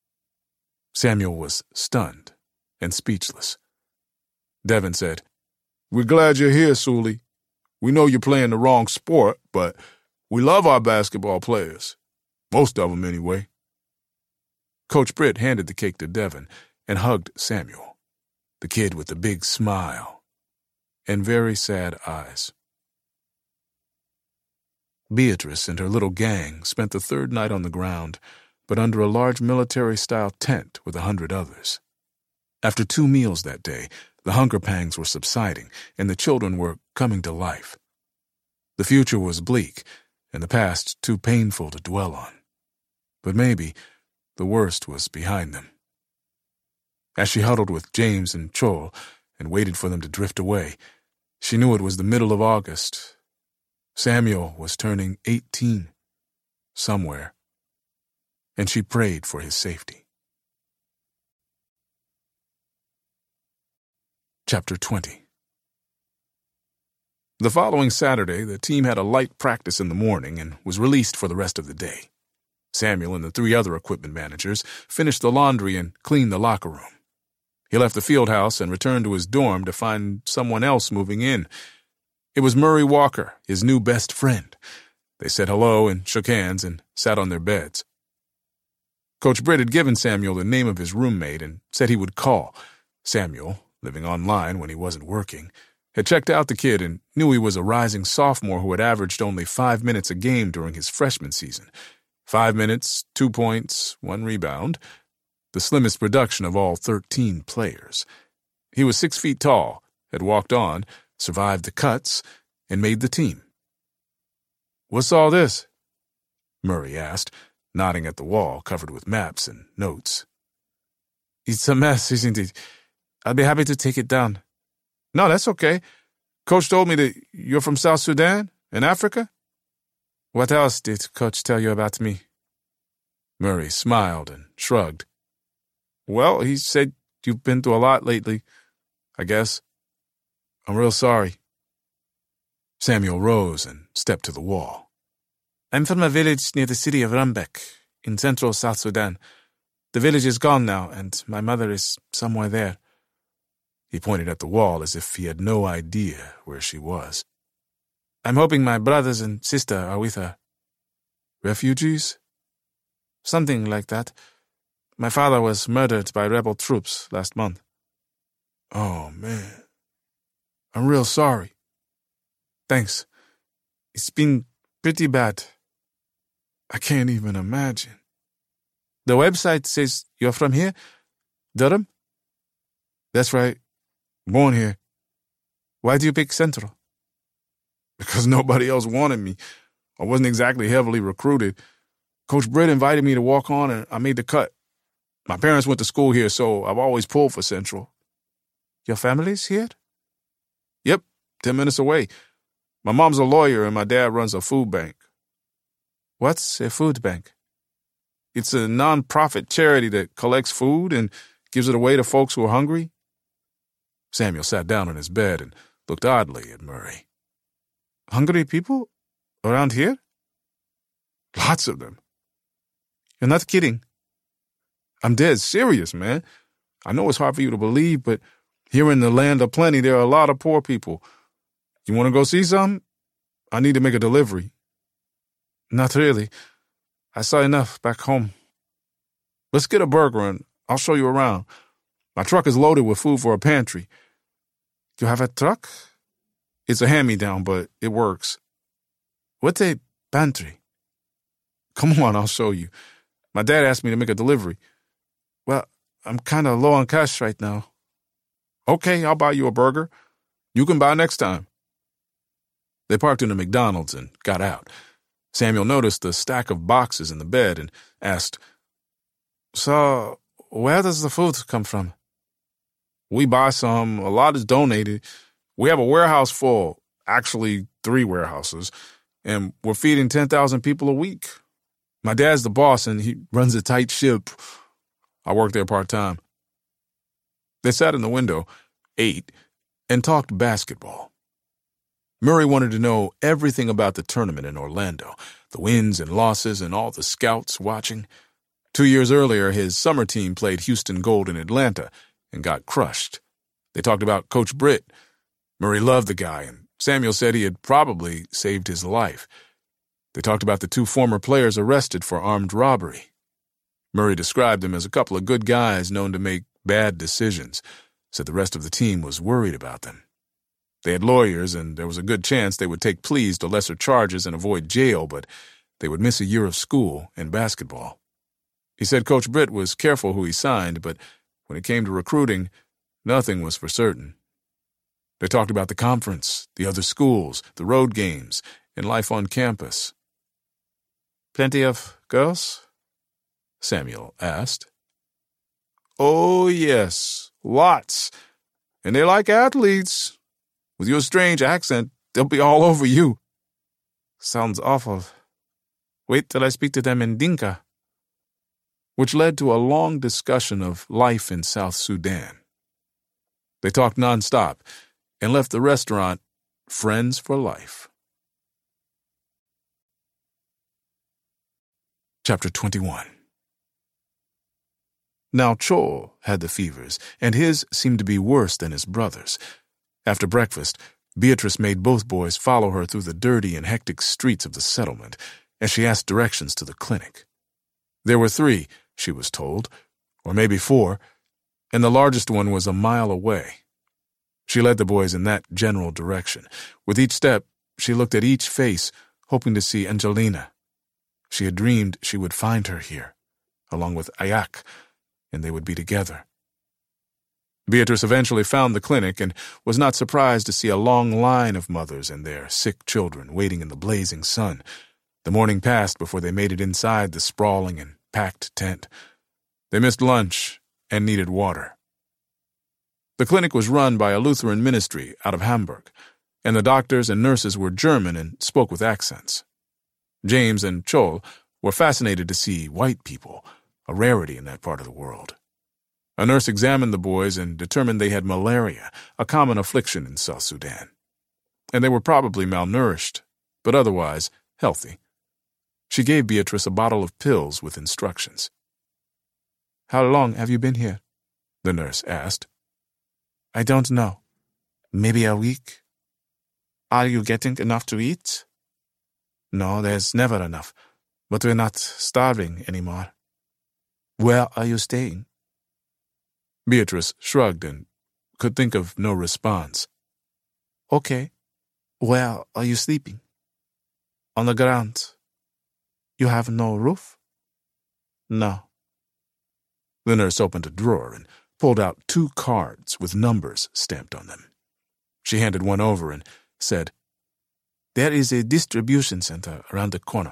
Samuel was stunned and speechless. Devin said, "We're glad you're here, Sully. We know you're playing the wrong sport, but we love our basketball players. Most of them, anyway." Coach Britt handed the cake to Devin and hugged Samuel, the kid with the big smile and very sad eyes. Beatrice and her little gang spent the third night on the ground, but under a large military-style tent with 100 others. After 2 meals that day, the hunger pangs were subsiding, and the children were coming to life. The future was bleak, and the past too painful to dwell on. But maybe the worst was behind them. As she huddled with James and Chol and waited for them to drift away, she knew it was the middle of August. Samuel was turning 18 somewhere, and she prayed for his safety. Chapter 20. The following Saturday, the team had a light practice in the morning and was released for the rest of the day. Samuel and the 3 other equipment managers finished the laundry and cleaned the locker room. He left the field house and returned to his dorm to find someone else moving in. It was Murray Walker, his new best friend. They said hello and shook hands and sat on their beds. Coach Britt had given Samuel the name of his roommate and said he would call. Samuel, living online when he wasn't working, had checked out the kid and knew he was a rising sophomore who had averaged only 5 minutes a game during his freshman season. 5 minutes, 2 points, 1 rebound, the slimmest production of all 13 players. He was 6 feet tall, had walked on, survived the cuts, and made the team. "What's all this?" Murray asked, nodding at the wall covered with maps and notes. "It's a mess, isn't it? I'll be happy to take it down." "No, that's okay. Coach told me that you're from South Sudan, in Africa?" "What else did Coach tell you about me?" Murray smiled and shrugged. "Well, he said you've been through a lot lately, I guess. I'm real sorry." Samuel rose and stepped to the wall. "I'm from a village near the city of Rumbek, in central South Sudan. The village is gone now, and my mother is somewhere there." He pointed at the wall as if he had no idea where she was. "I'm hoping my brothers and sister are with her." "Refugees?" "Something like that. My father was murdered by rebel troops last month." "Oh, man. I'm real sorry." "Thanks. It's been pretty bad." "I can't even imagine." "The website says you're from here? Durham?" "That's right. Born here." "Why do you pick Central?" "Because nobody else wanted me. I wasn't exactly heavily recruited. Coach Britt invited me to walk on, and I made the cut. My parents went to school here, so I've always pulled for Central." "Your family's here?" "Yep, 10 minutes away. My mom's a lawyer, and my dad runs a food bank." "What's a food bank?" "It's a non-profit charity that collects food and gives it away to folks who are hungry." Samuel sat down on his bed and looked oddly at Murray. "Hungry people? Around here?" "Lots of them." "You're not kidding." "I'm dead serious, man. I know it's hard for you to believe, but here in the land of plenty, there are a lot of poor people. You want to go see some? I need to make a delivery." "Not really. I saw enough back home." "Let's get a burger and I'll show you around. My truck is loaded with food for a pantry." "You have a truck?" "It's a hand-me-down, but it works." "What's a pantry?" "Come on, I'll show you. My dad asked me to make a delivery." "Well, I'm kind of low on cash right now." "Okay, I'll buy you a burger. You can buy next time." They parked in a McDonald's and got out. Samuel noticed the stack of boxes in the bed and asked, "So, where does the food come from?" "We buy some. A lot is donated. We have a warehouse full, actually 3 warehouses, and we're feeding 10,000 people a week. My dad's the boss, and he runs a tight ship. I work there part-time." They sat in the window, ate, and talked basketball. Murray wanted to know everything about the tournament in Orlando, the wins and losses and all the scouts watching. 2 years earlier, his summer team played Houston Gold in Atlanta and got crushed. They talked about Coach Britt. Murray loved the guy, and Samuel said he had probably saved his life. They talked about the 2 former players arrested for armed robbery. Murray described them as a couple of good guys known to make bad decisions, said the rest of the team was worried about them. They had lawyers, and there was a good chance they would take pleas to lesser charges and avoid jail, but they would miss a year of school and basketball. He said Coach Britt was careful who he signed, but when it came to recruiting, nothing was for certain. They talked about the conference, the other schools, the road games, and life on campus. "Plenty of girls?" Samuel asked. "Oh, yes, lots. And they like athletes. With your strange accent, they'll be all over you." "Sounds awful. Wait till I speak to them in Dinka." Which led to a long discussion of life in South Sudan. They talked nonstop and left the restaurant friends for life. Chapter 21. Now Cho had the fevers, and his seemed to be worse than his brother's. After breakfast, Beatrice made both boys follow her through the dirty and hectic streets of the settlement, as she asked directions to the clinic. There were 3, she was told, or maybe 4, and the largest one was a mile away. She led the boys in that general direction. With each step, she looked at each face, hoping to see Angelina. She had dreamed she would find her here, along with Ayak, and they would be together. Beatrice eventually found the clinic and was not surprised to see a long line of mothers and their sick children waiting in the blazing sun. The morning passed before they made it inside the sprawling and packed tent. They missed lunch and needed water. The clinic was run by a Lutheran ministry out of Hamburg, and the doctors and nurses were German and spoke with accents. James and Chol were fascinated to see white people, a rarity in that part of the world. A nurse examined the boys and determined they had malaria, a common affliction in South Sudan. And they were probably malnourished, but otherwise healthy. She gave Beatrice a bottle of pills with instructions. "How long have you been here?" the nurse asked. "I don't know. Maybe a week." "Are you getting enough to eat?" "No, there's never enough, but we're not starving anymore." "Where are you staying?" Beatrice shrugged and could think of no response. "Okay. Where are you sleeping?" "On the ground." "You have no roof?" "No." The nurse opened a drawer and pulled out 2 cards with numbers stamped on them. She handed one over and said, "There is a distribution center around the corner.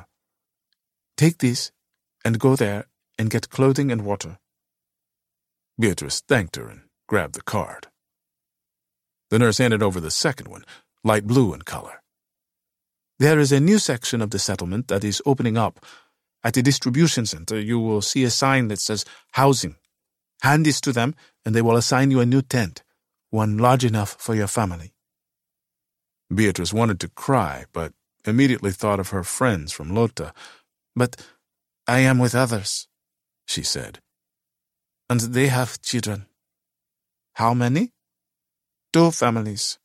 Take this and go there and get clothing and water." Beatrice thanked her and grabbed the card. The nurse handed over the second one, light blue in color. "There is a new section of the settlement that is opening up. At the distribution center, you will see a sign that says housing. Hand this to them, and they will assign you a new tent, one large enough for your family." Beatrice wanted to cry, but immediately thought of her friends from Lota. "But I am with others," she said. "And they have children." "How many?" "2 families."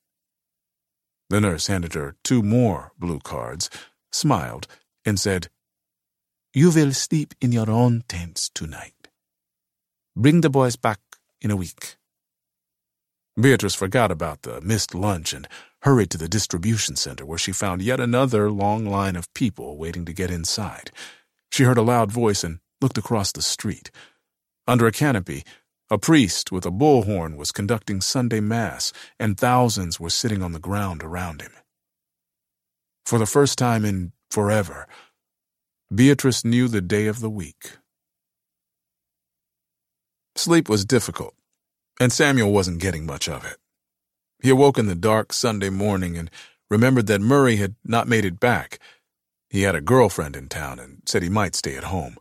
The nurse handed her 2 more blue cards, smiled, and said, "You will sleep in your own tents tonight. Bring the boys back in a week." Beatrice forgot about the missed lunch and hurried to the distribution center, where she found yet another long line of people waiting to get inside. She heard a loud voice and looked across the street. Under a canopy, a priest with a bullhorn was conducting Sunday Mass, and thousands were sitting on the ground around him. For the first time in forever, Beatrice knew the day of the week. Sleep was difficult, and Samuel wasn't getting much of it. He awoke in the dark Sunday morning and remembered that Murray had not made it back. He had a girlfriend in town and said he might stay at home.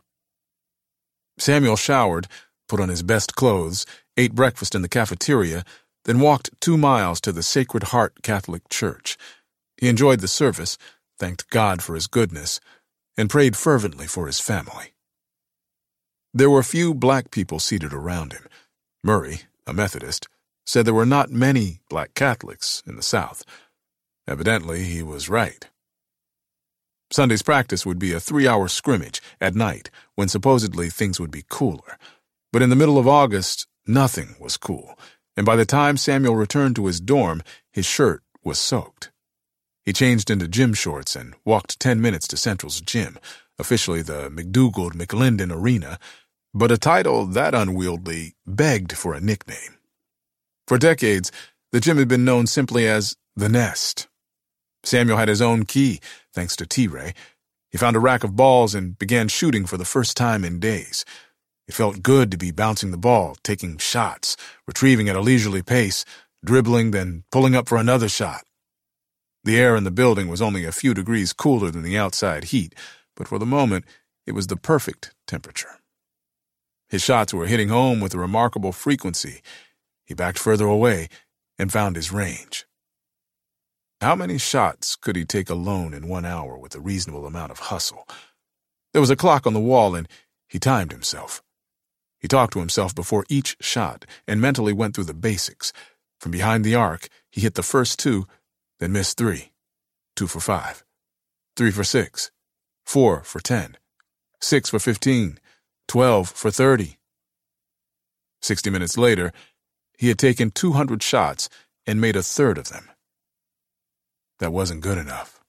Samuel showered, put on his best clothes, ate breakfast in the cafeteria, then walked 2 miles to the Sacred Heart Catholic Church. He enjoyed the service, thanked God for his goodness, and prayed fervently for his family. There were few black people seated around him. Murray, a Methodist, said there were not many black Catholics in the South. Evidently, he was right. Sunday's practice would be a 3-hour scrimmage at night when supposedly things would be cooler. But in the middle of August, nothing was cool, and by the time Samuel returned to his dorm, his shirt was soaked. He changed into gym shorts and walked 10 minutes to Central's gym, officially the McDougald-McLinden Arena, but a title that unwieldy begged for a nickname. For decades, the gym had been known simply as The Nest. Samuel had his own key, thanks to T-Ray. He found a rack of balls and began shooting for the first time in days. It felt good to be bouncing the ball, taking shots, retrieving at a leisurely pace, dribbling, then pulling up for another shot. The air in the building was only a few degrees cooler than the outside heat, but for the moment, it was the perfect temperature. His shots were hitting home with a remarkable frequency. He backed further away and found his range. How many shots could he take alone in 1 hour with a reasonable amount of hustle? There was a clock on the wall, and he timed himself. He talked to himself before each shot and mentally went through the basics. From behind the arc, he hit the first 2, then missed 3. 2 for 5. 3 for 6. 4 for 10. 6 for 15. 12 for 30. 60 minutes later, he had taken 200 shots and made a third of them. That wasn't good enough.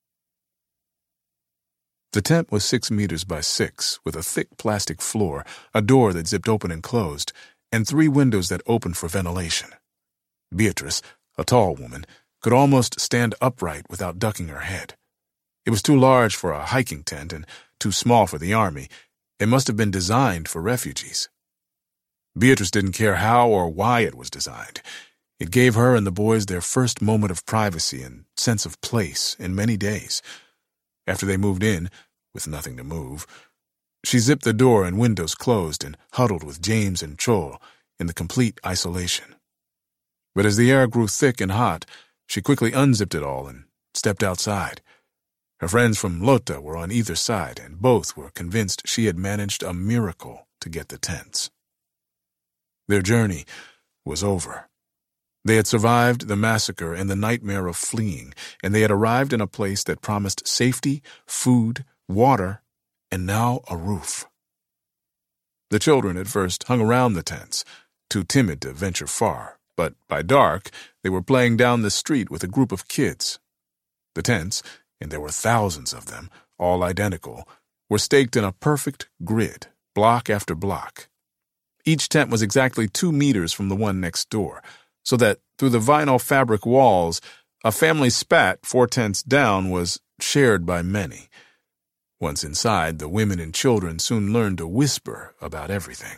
The tent was 6 meters by 6, with a thick plastic floor, a door that zipped open and closed, and 3 windows that opened for ventilation. Beatrice, a tall woman, could almost stand upright without ducking her head. It was too large for a hiking tent and too small for the army. It must have been designed for refugees. Beatrice didn't care how or why it was designed. It gave her and the boys their first moment of privacy and sense of place in many days. After they moved in, with nothing to move, she zipped the door and windows closed and huddled with James and Chol in the complete isolation. But as the air grew thick and hot, she quickly unzipped it all and stepped outside. Her friends from Lota were on either side, and both were convinced she had managed a miracle to get the tents. Their journey was over. They had survived the massacre and the nightmare of fleeing, and they had arrived in a place that promised safety, food, water, and now a roof. The children at first hung around the tents, too timid to venture far, but by dark they were playing down the street with a group of kids. The tents, and there were thousands of them, all identical, were staked in a perfect grid, block after block. Each tent was exactly 2 meters from the one next door, so that through the vinyl fabric walls, a family spat 4 tents down was shared by many. Once inside, the women and children soon learned to whisper about everything.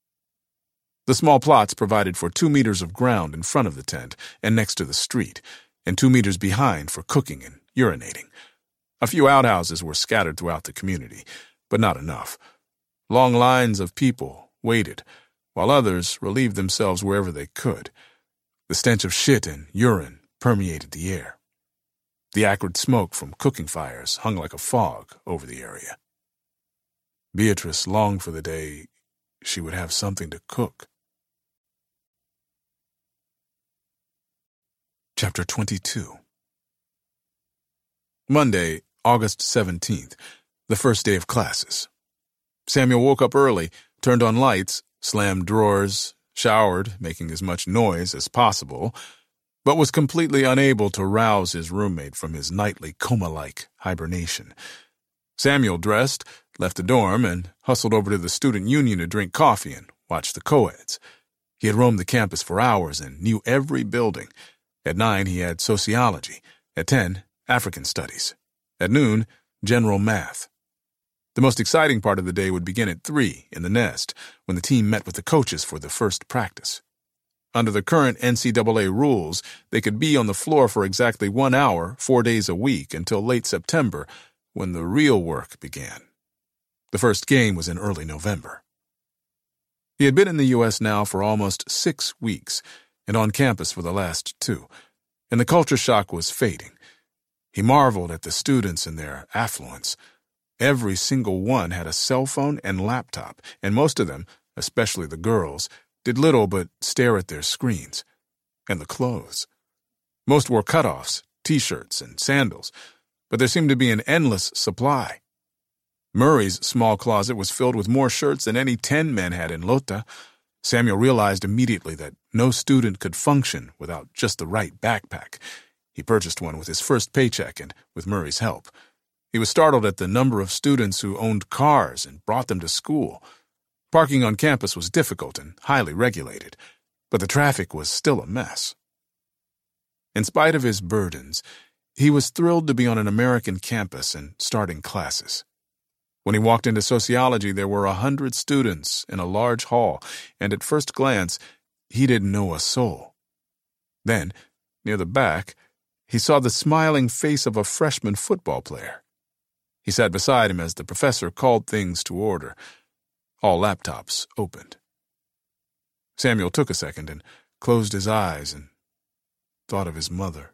The small plots provided for 2 meters of ground in front of the tent and next to the street, and 2 meters behind for cooking and urinating. A few outhouses were scattered throughout the community, but not enough. Long lines of people waited, while others relieved themselves wherever they could. The stench of shit and urine permeated the air. The acrid smoke from cooking fires hung like a fog over the area. Beatrice longed for the day she would have something to cook. Chapter 22. Monday, August 17th, the first day of classes. Samuel woke up early, turned on lights, slammed drawers, showered, making as much noise as possible, but was completely unable to rouse his roommate from his nightly coma-like hibernation. Samuel dressed, left the dorm, and hustled over to the student union to drink coffee and watch the co-eds. He had roamed the campus for hours and knew every building. At 9, he had sociology. At 10, African studies. At noon, general math. The most exciting part of the day would begin at 3 in the nest, when the team met with the coaches for the first practice. Under the current NCAA rules, they could be on the floor for exactly 1 hour, 4 days a week, until late September, when the real work began. The first game was in early November. He had been in the U.S. now for almost 6 weeks, and on campus for the last 2, and the culture shock was fading. He marveled at the students and their affluence. Every single one had a cell phone and laptop, and most of them, especially the girls, did little but stare at their screens. And the clothes. Most wore cutoffs, t-shirts, and sandals, but there seemed to be an endless supply. Murray's small closet was filled with more shirts than any 10 men had in Lota. Samuel realized immediately that no student could function without just the right backpack. He purchased one with his first paycheck and with Murray's help. He was startled at the number of students who owned cars and brought them to school. Parking on campus was difficult and highly regulated, but the traffic was still a mess. In spite of his burdens, he was thrilled to be on an American campus and starting classes. When he walked into sociology, there were 100 students in a large hall, and at first glance, he didn't know a soul. Then, near the back, he saw the smiling face of a freshman football player. He sat beside him as the professor called things to order. All laptops opened. Samuel took a second and closed his eyes and thought of his mother.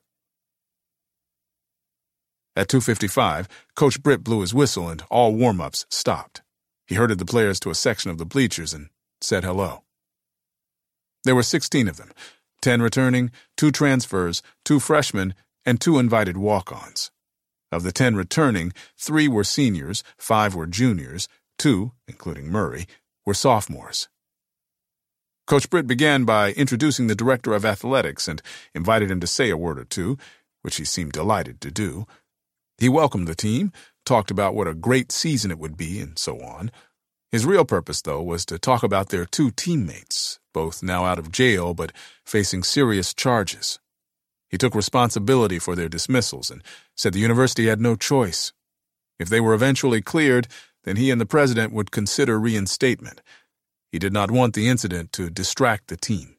At 2:55, Coach Britt blew his whistle and all warm-ups stopped. He herded the players to a section of the bleachers and said hello. There were 16 of them, 10 returning, 2 transfers, 2 freshmen, and 2 invited walk-ons. Of the 10 returning, 3 were seniors, 5 were juniors, 2, including Murray, were sophomores. Coach Britt began by introducing the director of athletics and invited him to say a word or two, which he seemed delighted to do. He welcomed the team, talked about what a great season it would be, and so on. His real purpose, though, was to talk about their 2 teammates, both now out of jail but facing serious charges. He took responsibility for their dismissals and said the university had no choice. If they were eventually cleared, then he and the president would consider reinstatement. He did not want the incident to distract the team.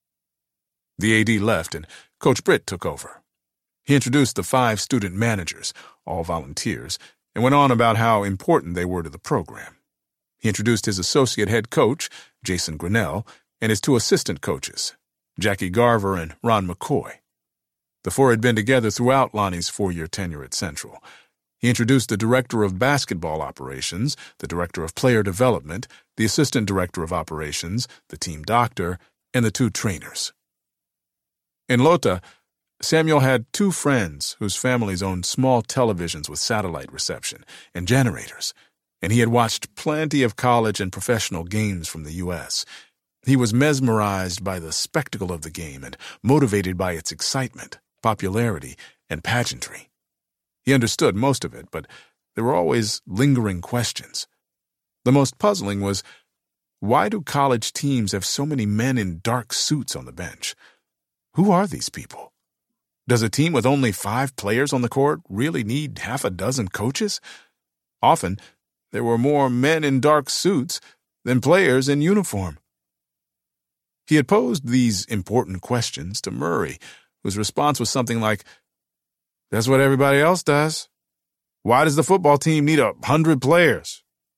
The AD left and Coach Britt took over. He introduced the 5 student managers, all volunteers, and went on about how important they were to the program. He introduced his associate head coach, Jason Grinnell, and his 2 assistant coaches, Jackie Garver and Ron McCoy. The 4 had been together throughout Lonnie's 4-year tenure at Central. He introduced the director of basketball operations, the director of player development, the assistant director of operations, the team doctor, and the 2 trainers. In Lota, Samuel had 2 friends whose families owned small televisions with satellite reception and generators, and he had watched plenty of college and professional games from the U.S. He was mesmerized by the spectacle of the game and motivated by its excitement, popularity, and pageantry. He understood most of it, but there were always lingering questions. The most puzzling was, why do college teams have so many men in dark suits on the bench? Who are these people? Does a team with only 5 players on the court really need half a dozen coaches? Often, there were more men in dark suits than players in uniform. He had posed these important questions to Murray, whose response was something like, "That's what everybody else does. Why does the football team need 100 players?"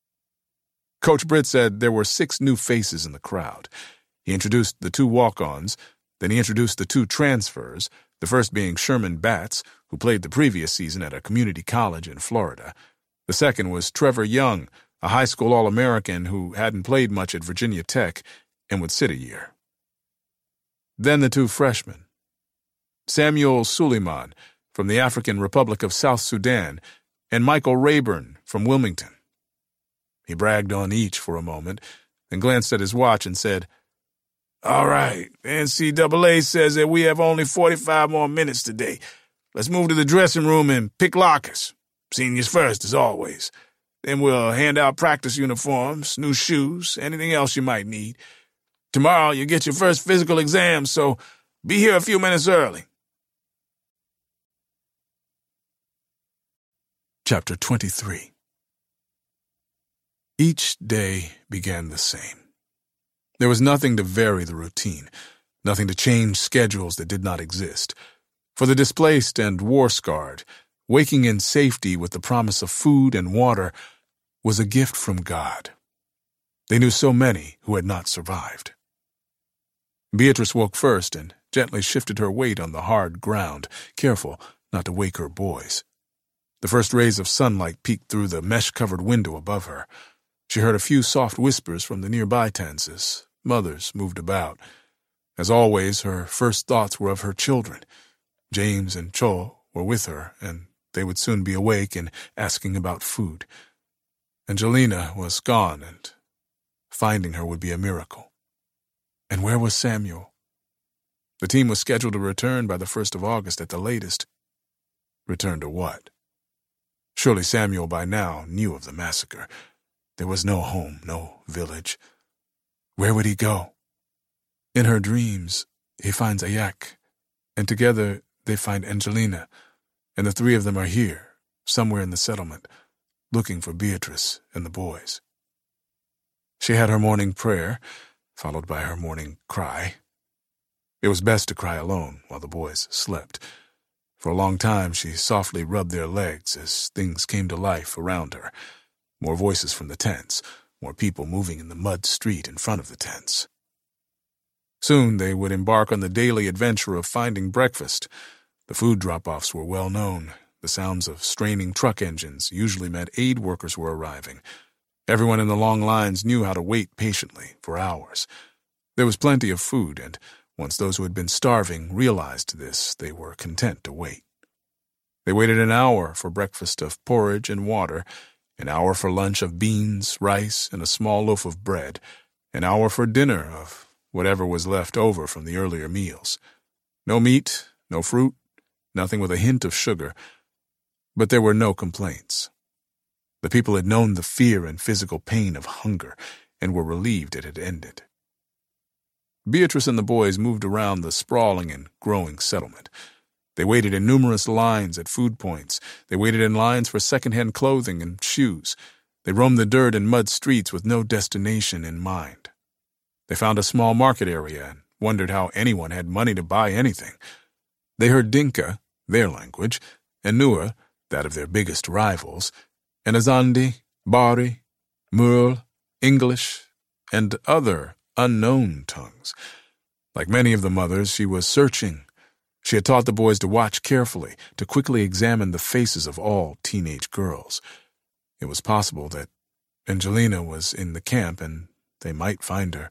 Coach Britt said there were 6 new faces in the crowd. He introduced the 2 walk-ons, then he introduced the 2 transfers, the first being Sherman Batts, who played the previous season at a community college in Florida. The second was Trevor Young, a high school All-American who hadn't played much at Virginia Tech and would sit a year. Then the 2 freshmen, Samuel Suleiman from the African Republic of South Sudan and Michael Rayburn from Wilmington. He bragged on each for a moment, then glanced at his watch and said, "All right, the NCAA says that we have only 45 more minutes today. Let's move to the dressing room and pick lockers. Seniors first, as always. Then we'll hand out practice uniforms, new shoes, anything else you might need. Tomorrow you get your first physical exam, so be here a few minutes early." Chapter 23. Each day began the same. There was nothing to vary the routine, nothing to change schedules that did not exist. For the displaced and war-scarred, waking in safety with the promise of food and water was a gift from God. They knew so many who had not survived. Beatrice woke first and gently shifted her weight on the hard ground, careful not to wake her boys. The first rays of sunlight peeked through the mesh-covered window above her. She heard a few soft whispers from the nearby tents as mothers moved about. As always, her first thoughts were of her children. James and Cho were with her, and they would soon be awake and asking about food. Angelina was gone, and finding her would be a miracle. And where was Samuel? The team was scheduled to return by the 1st of August at the latest. Return to what? Surely Samuel by now knew of the massacre. There was no home, no village. Where would he go? In her dreams, he finds Ayak, and together they find Angelina, and the 3 of them are here, somewhere in the settlement, looking for Beatrice and the boys. She had her morning prayer, followed by her morning cry. It was best to cry alone while the boys slept. For a long time she softly rubbed their legs as things came to life around her. More voices from the tents, more people moving in the mud street in front of the tents. Soon they would embark on the daily adventure of finding breakfast. The food drop-offs were well known. The sounds of straining truck engines usually meant aid workers were arriving. Everyone in the long lines knew how to wait patiently for hours. There was plenty of food, and once those who had been starving realized this, they were content to wait. They waited an hour for breakfast of porridge and water, An hour for lunch of beans, rice, and a small loaf of bread. An hour for dinner of whatever was left over from the earlier meals. No meat, no fruit, nothing with a hint of sugar. But there were no complaints. The people had known the fear and physical pain of hunger and were relieved it had ended. Beatrice and the boys moved around the sprawling and growing settlement. They waited in numerous lines at food points. They waited in lines for second-hand clothing and shoes. They roamed the dirt and mud streets with no destination in mind. They found a small market area and wondered how anyone had money to buy anything. They heard Dinka, their language, and Nuer, that of their biggest rivals, and Azandi, Bari, Merle, English, and other unknown tongues. Like many of the mothers, she was searching. She had taught the boys to watch carefully, to quickly examine the faces of all teenage girls. It was possible that Angelina was in the camp and they might find her.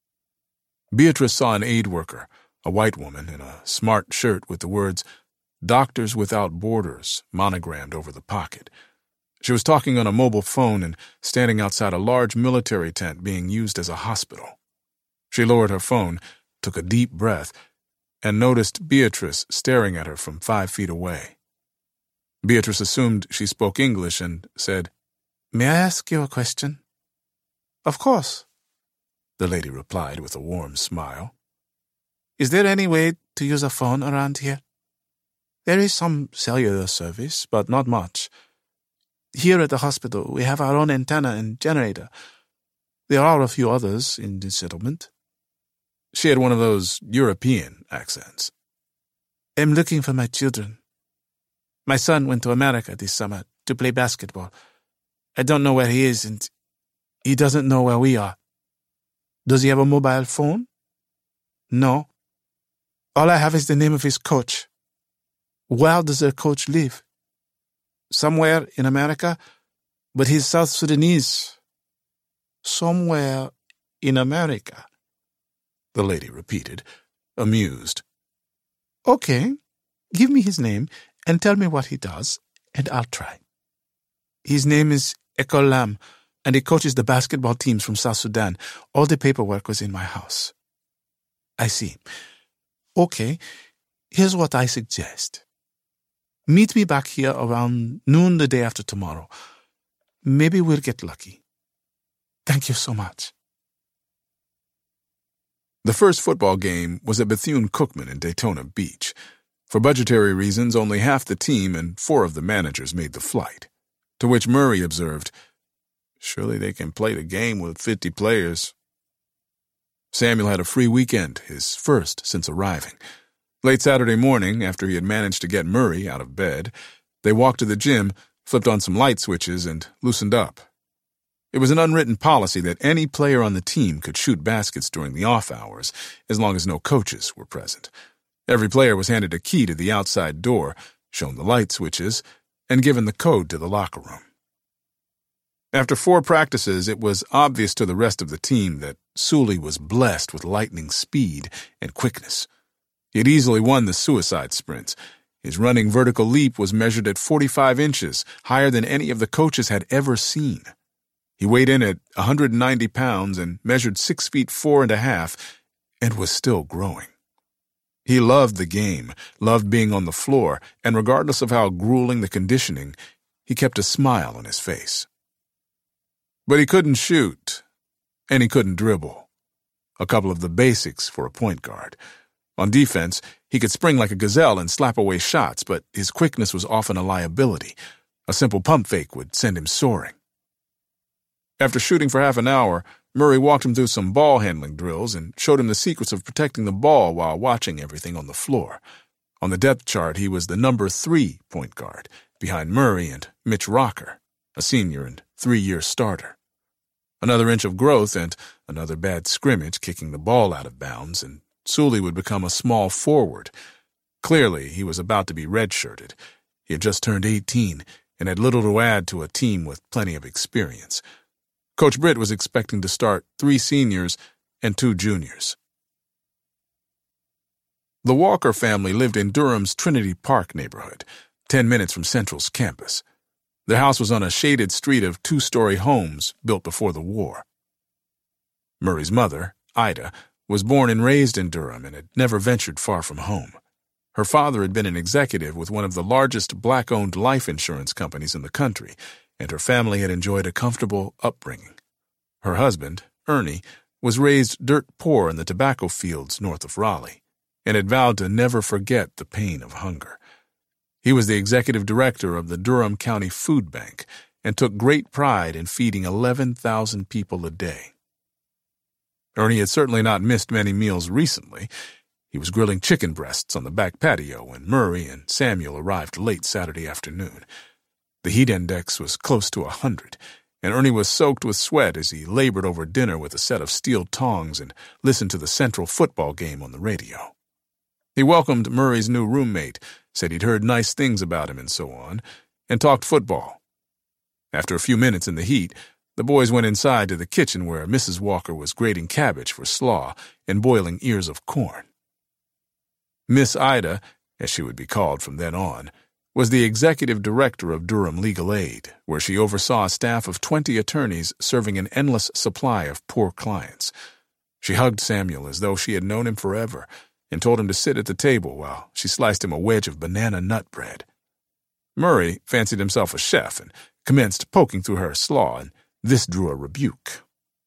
Beatrice saw an aid worker, a white woman in a smart shirt with the words, "Doctors Without Borders," monogrammed over the pocket. She was talking on a mobile phone and standing outside a large military tent being used as a hospital. She lowered her phone, took a deep breath, and noticed Beatrice staring at her from 5 feet away. Beatrice assumed she spoke English and said, "May I ask you a question?" "Of course," the lady replied with a warm smile. "Is there any way to use a phone around here?" "There is some cellular service, but not much. Here at the hospital, we have our own antenna and generator. There are a few others in the settlement." She had one of those European accents. "I'm looking for my children. My son went to America this summer to play basketball. I don't know where he is, and he doesn't know where we are." "Does he have a mobile phone?" "No. All I have is the name of his coach." "Where does their coach live?" "Somewhere in America, but he's South Sudanese." "Somewhere in America," the lady repeated, amused. "Okay, give me his name and tell me what he does, and I'll try." "His name is Ekol Lam, and he coaches the basketball teams from South Sudan. All the paperwork was in my house." "I see. Okay, here's what I suggest. Meet me back here around noon the day after tomorrow. Maybe we'll get lucky. Thank you so much." The first football game was at Bethune-Cookman in Daytona Beach. For budgetary reasons, only half the team and 4 of the managers made the flight, to which Murray observed, "Surely they can play the game with 50 players." Samuel had a free weekend, his first since arriving. Late Saturday morning, after he had managed to get Murray out of bed, they walked to the gym, flipped on some light switches, and loosened up. It was an unwritten policy that any player on the team could shoot baskets during the off hours, as long as no coaches were present. Every player was handed a key to the outside door, shown the light switches, and given the code to the locker room. After 4 practices, it was obvious to the rest of the team that Sully was blessed with lightning speed and quickness. He had easily won the suicide sprints. His running vertical leap was measured at 45 inches, higher than any of the coaches had ever seen. He weighed in at 190 pounds and measured 6 feet 4.5, and was still growing. He loved the game, loved being on the floor, and regardless of how grueling the conditioning, he kept a smile on his face. But he couldn't shoot, and he couldn't dribble. A couple of the basics for a point guard. On defense, he could spring like a gazelle and slap away shots, but his quickness was often a liability. A simple pump fake would send him soaring. After shooting for half an hour, Murray walked him through some ball handling drills and showed him the secrets of protecting the ball while watching everything on the floor. On the depth chart, he was the number 3 point guard, behind Murray and Mitch Rocker, a senior and 3-year starter. Another inch of growth and another bad scrimmage kicking the ball out of bounds, and Sully would become a small forward. Clearly, he was about to be redshirted. He had just turned 18 and had little to add to a team with plenty of experience. Coach Britt was expecting to start 3 seniors and 2 juniors. The Walker family lived in Durham's Trinity Park neighborhood, 10 minutes from Central's campus. Their house was on a shaded street of 2-story homes built before the war. Murray's mother, Ida, was born and raised in Durham and had never ventured far from home. Her father had been an executive with one of the largest black-owned life insurance companies in the country, and her family had enjoyed a comfortable upbringing. Her husband, Ernie, was raised dirt poor in the tobacco fields north of Raleigh, and had vowed to never forget the pain of hunger. He was the executive director of the Durham County Food Bank and took great pride in feeding 11,000 people a day. Ernie had certainly not missed many meals recently. He was grilling chicken breasts on the back patio when Murray and Samuel arrived late Saturday afternoon. The heat index was close to 100, and Ernie was soaked with sweat as he labored over dinner with a set of steel tongs and listened to the Central football game on the radio. He welcomed Murray's new roommate, said he'd heard nice things about him and so on, and talked football. After a few minutes in the heat, the boys went inside to the kitchen where Mrs. Walker was grating cabbage for slaw and boiling ears of corn. Miss Ida, as she would be called from then on, was the executive director of Durham Legal Aid, where she oversaw a staff of 20 attorneys serving an endless supply of poor clients. She hugged Samuel as though she had known him forever and told him to sit at the table while she sliced him a wedge of banana nut bread. Murray fancied himself a chef and commenced poking through her slaw, and this drew a rebuke.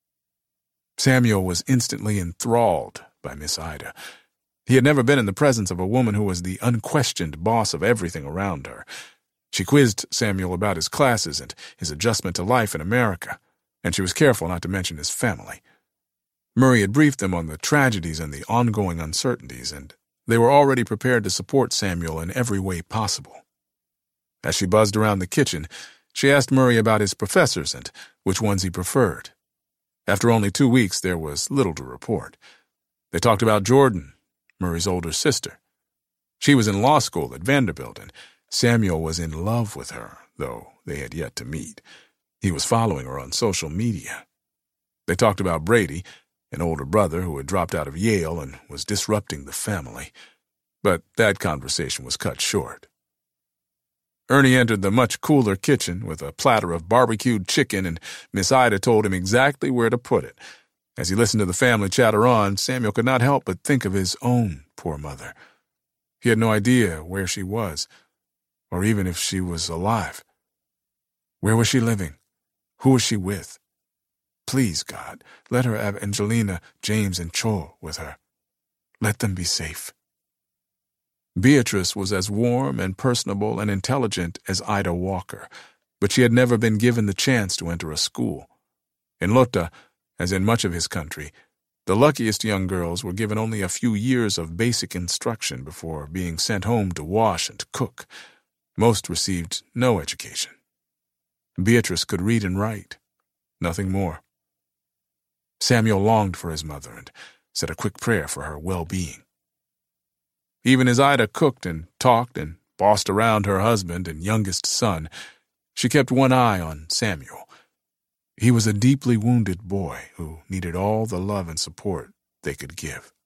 Samuel was instantly enthralled by Miss Ida. He had never been in the presence of a woman who was the unquestioned boss of everything around her. She quizzed Samuel about his classes and his adjustment to life in America, and she was careful not to mention his family. Murray had briefed them on the tragedies and the ongoing uncertainties, and they were already prepared to support Samuel in every way possible. As she buzzed around the kitchen, she asked Murray about his professors and which ones he preferred. After only 2 weeks, there was little to report. They talked about Jordan, Murray's older sister. She was in law school at Vanderbilt, and Samuel was in love with her, though they had yet to meet. He was following her on social media. They talked about Brady, an older brother who had dropped out of Yale and was disrupting the family. But that conversation was cut short. Ernie entered the much cooler kitchen with a platter of barbecued chicken, and Miss Ida told him exactly where to put it. As he listened to the family chatter on, Samuel could not help but think of his own poor mother. He had no idea where she was, or even if she was alive. Where was she living? Who was she with? Please, God, let her have Angelina, James, and Cho with her. Let them be safe. Beatrice was as warm and personable and intelligent as Ida Walker, but she had never been given the chance to enter a school. In Lota, as in much of his country, the luckiest young girls were given only a few years of basic instruction before being sent home to wash and cook. Most received no education. Beatrice could read and write, nothing more. Samuel longed for his mother and said a quick prayer for her well-being. Even as Ida cooked and talked and bossed around her husband and youngest son, she kept one eye on Samuel. He was a deeply wounded boy who needed all the love and support they could give.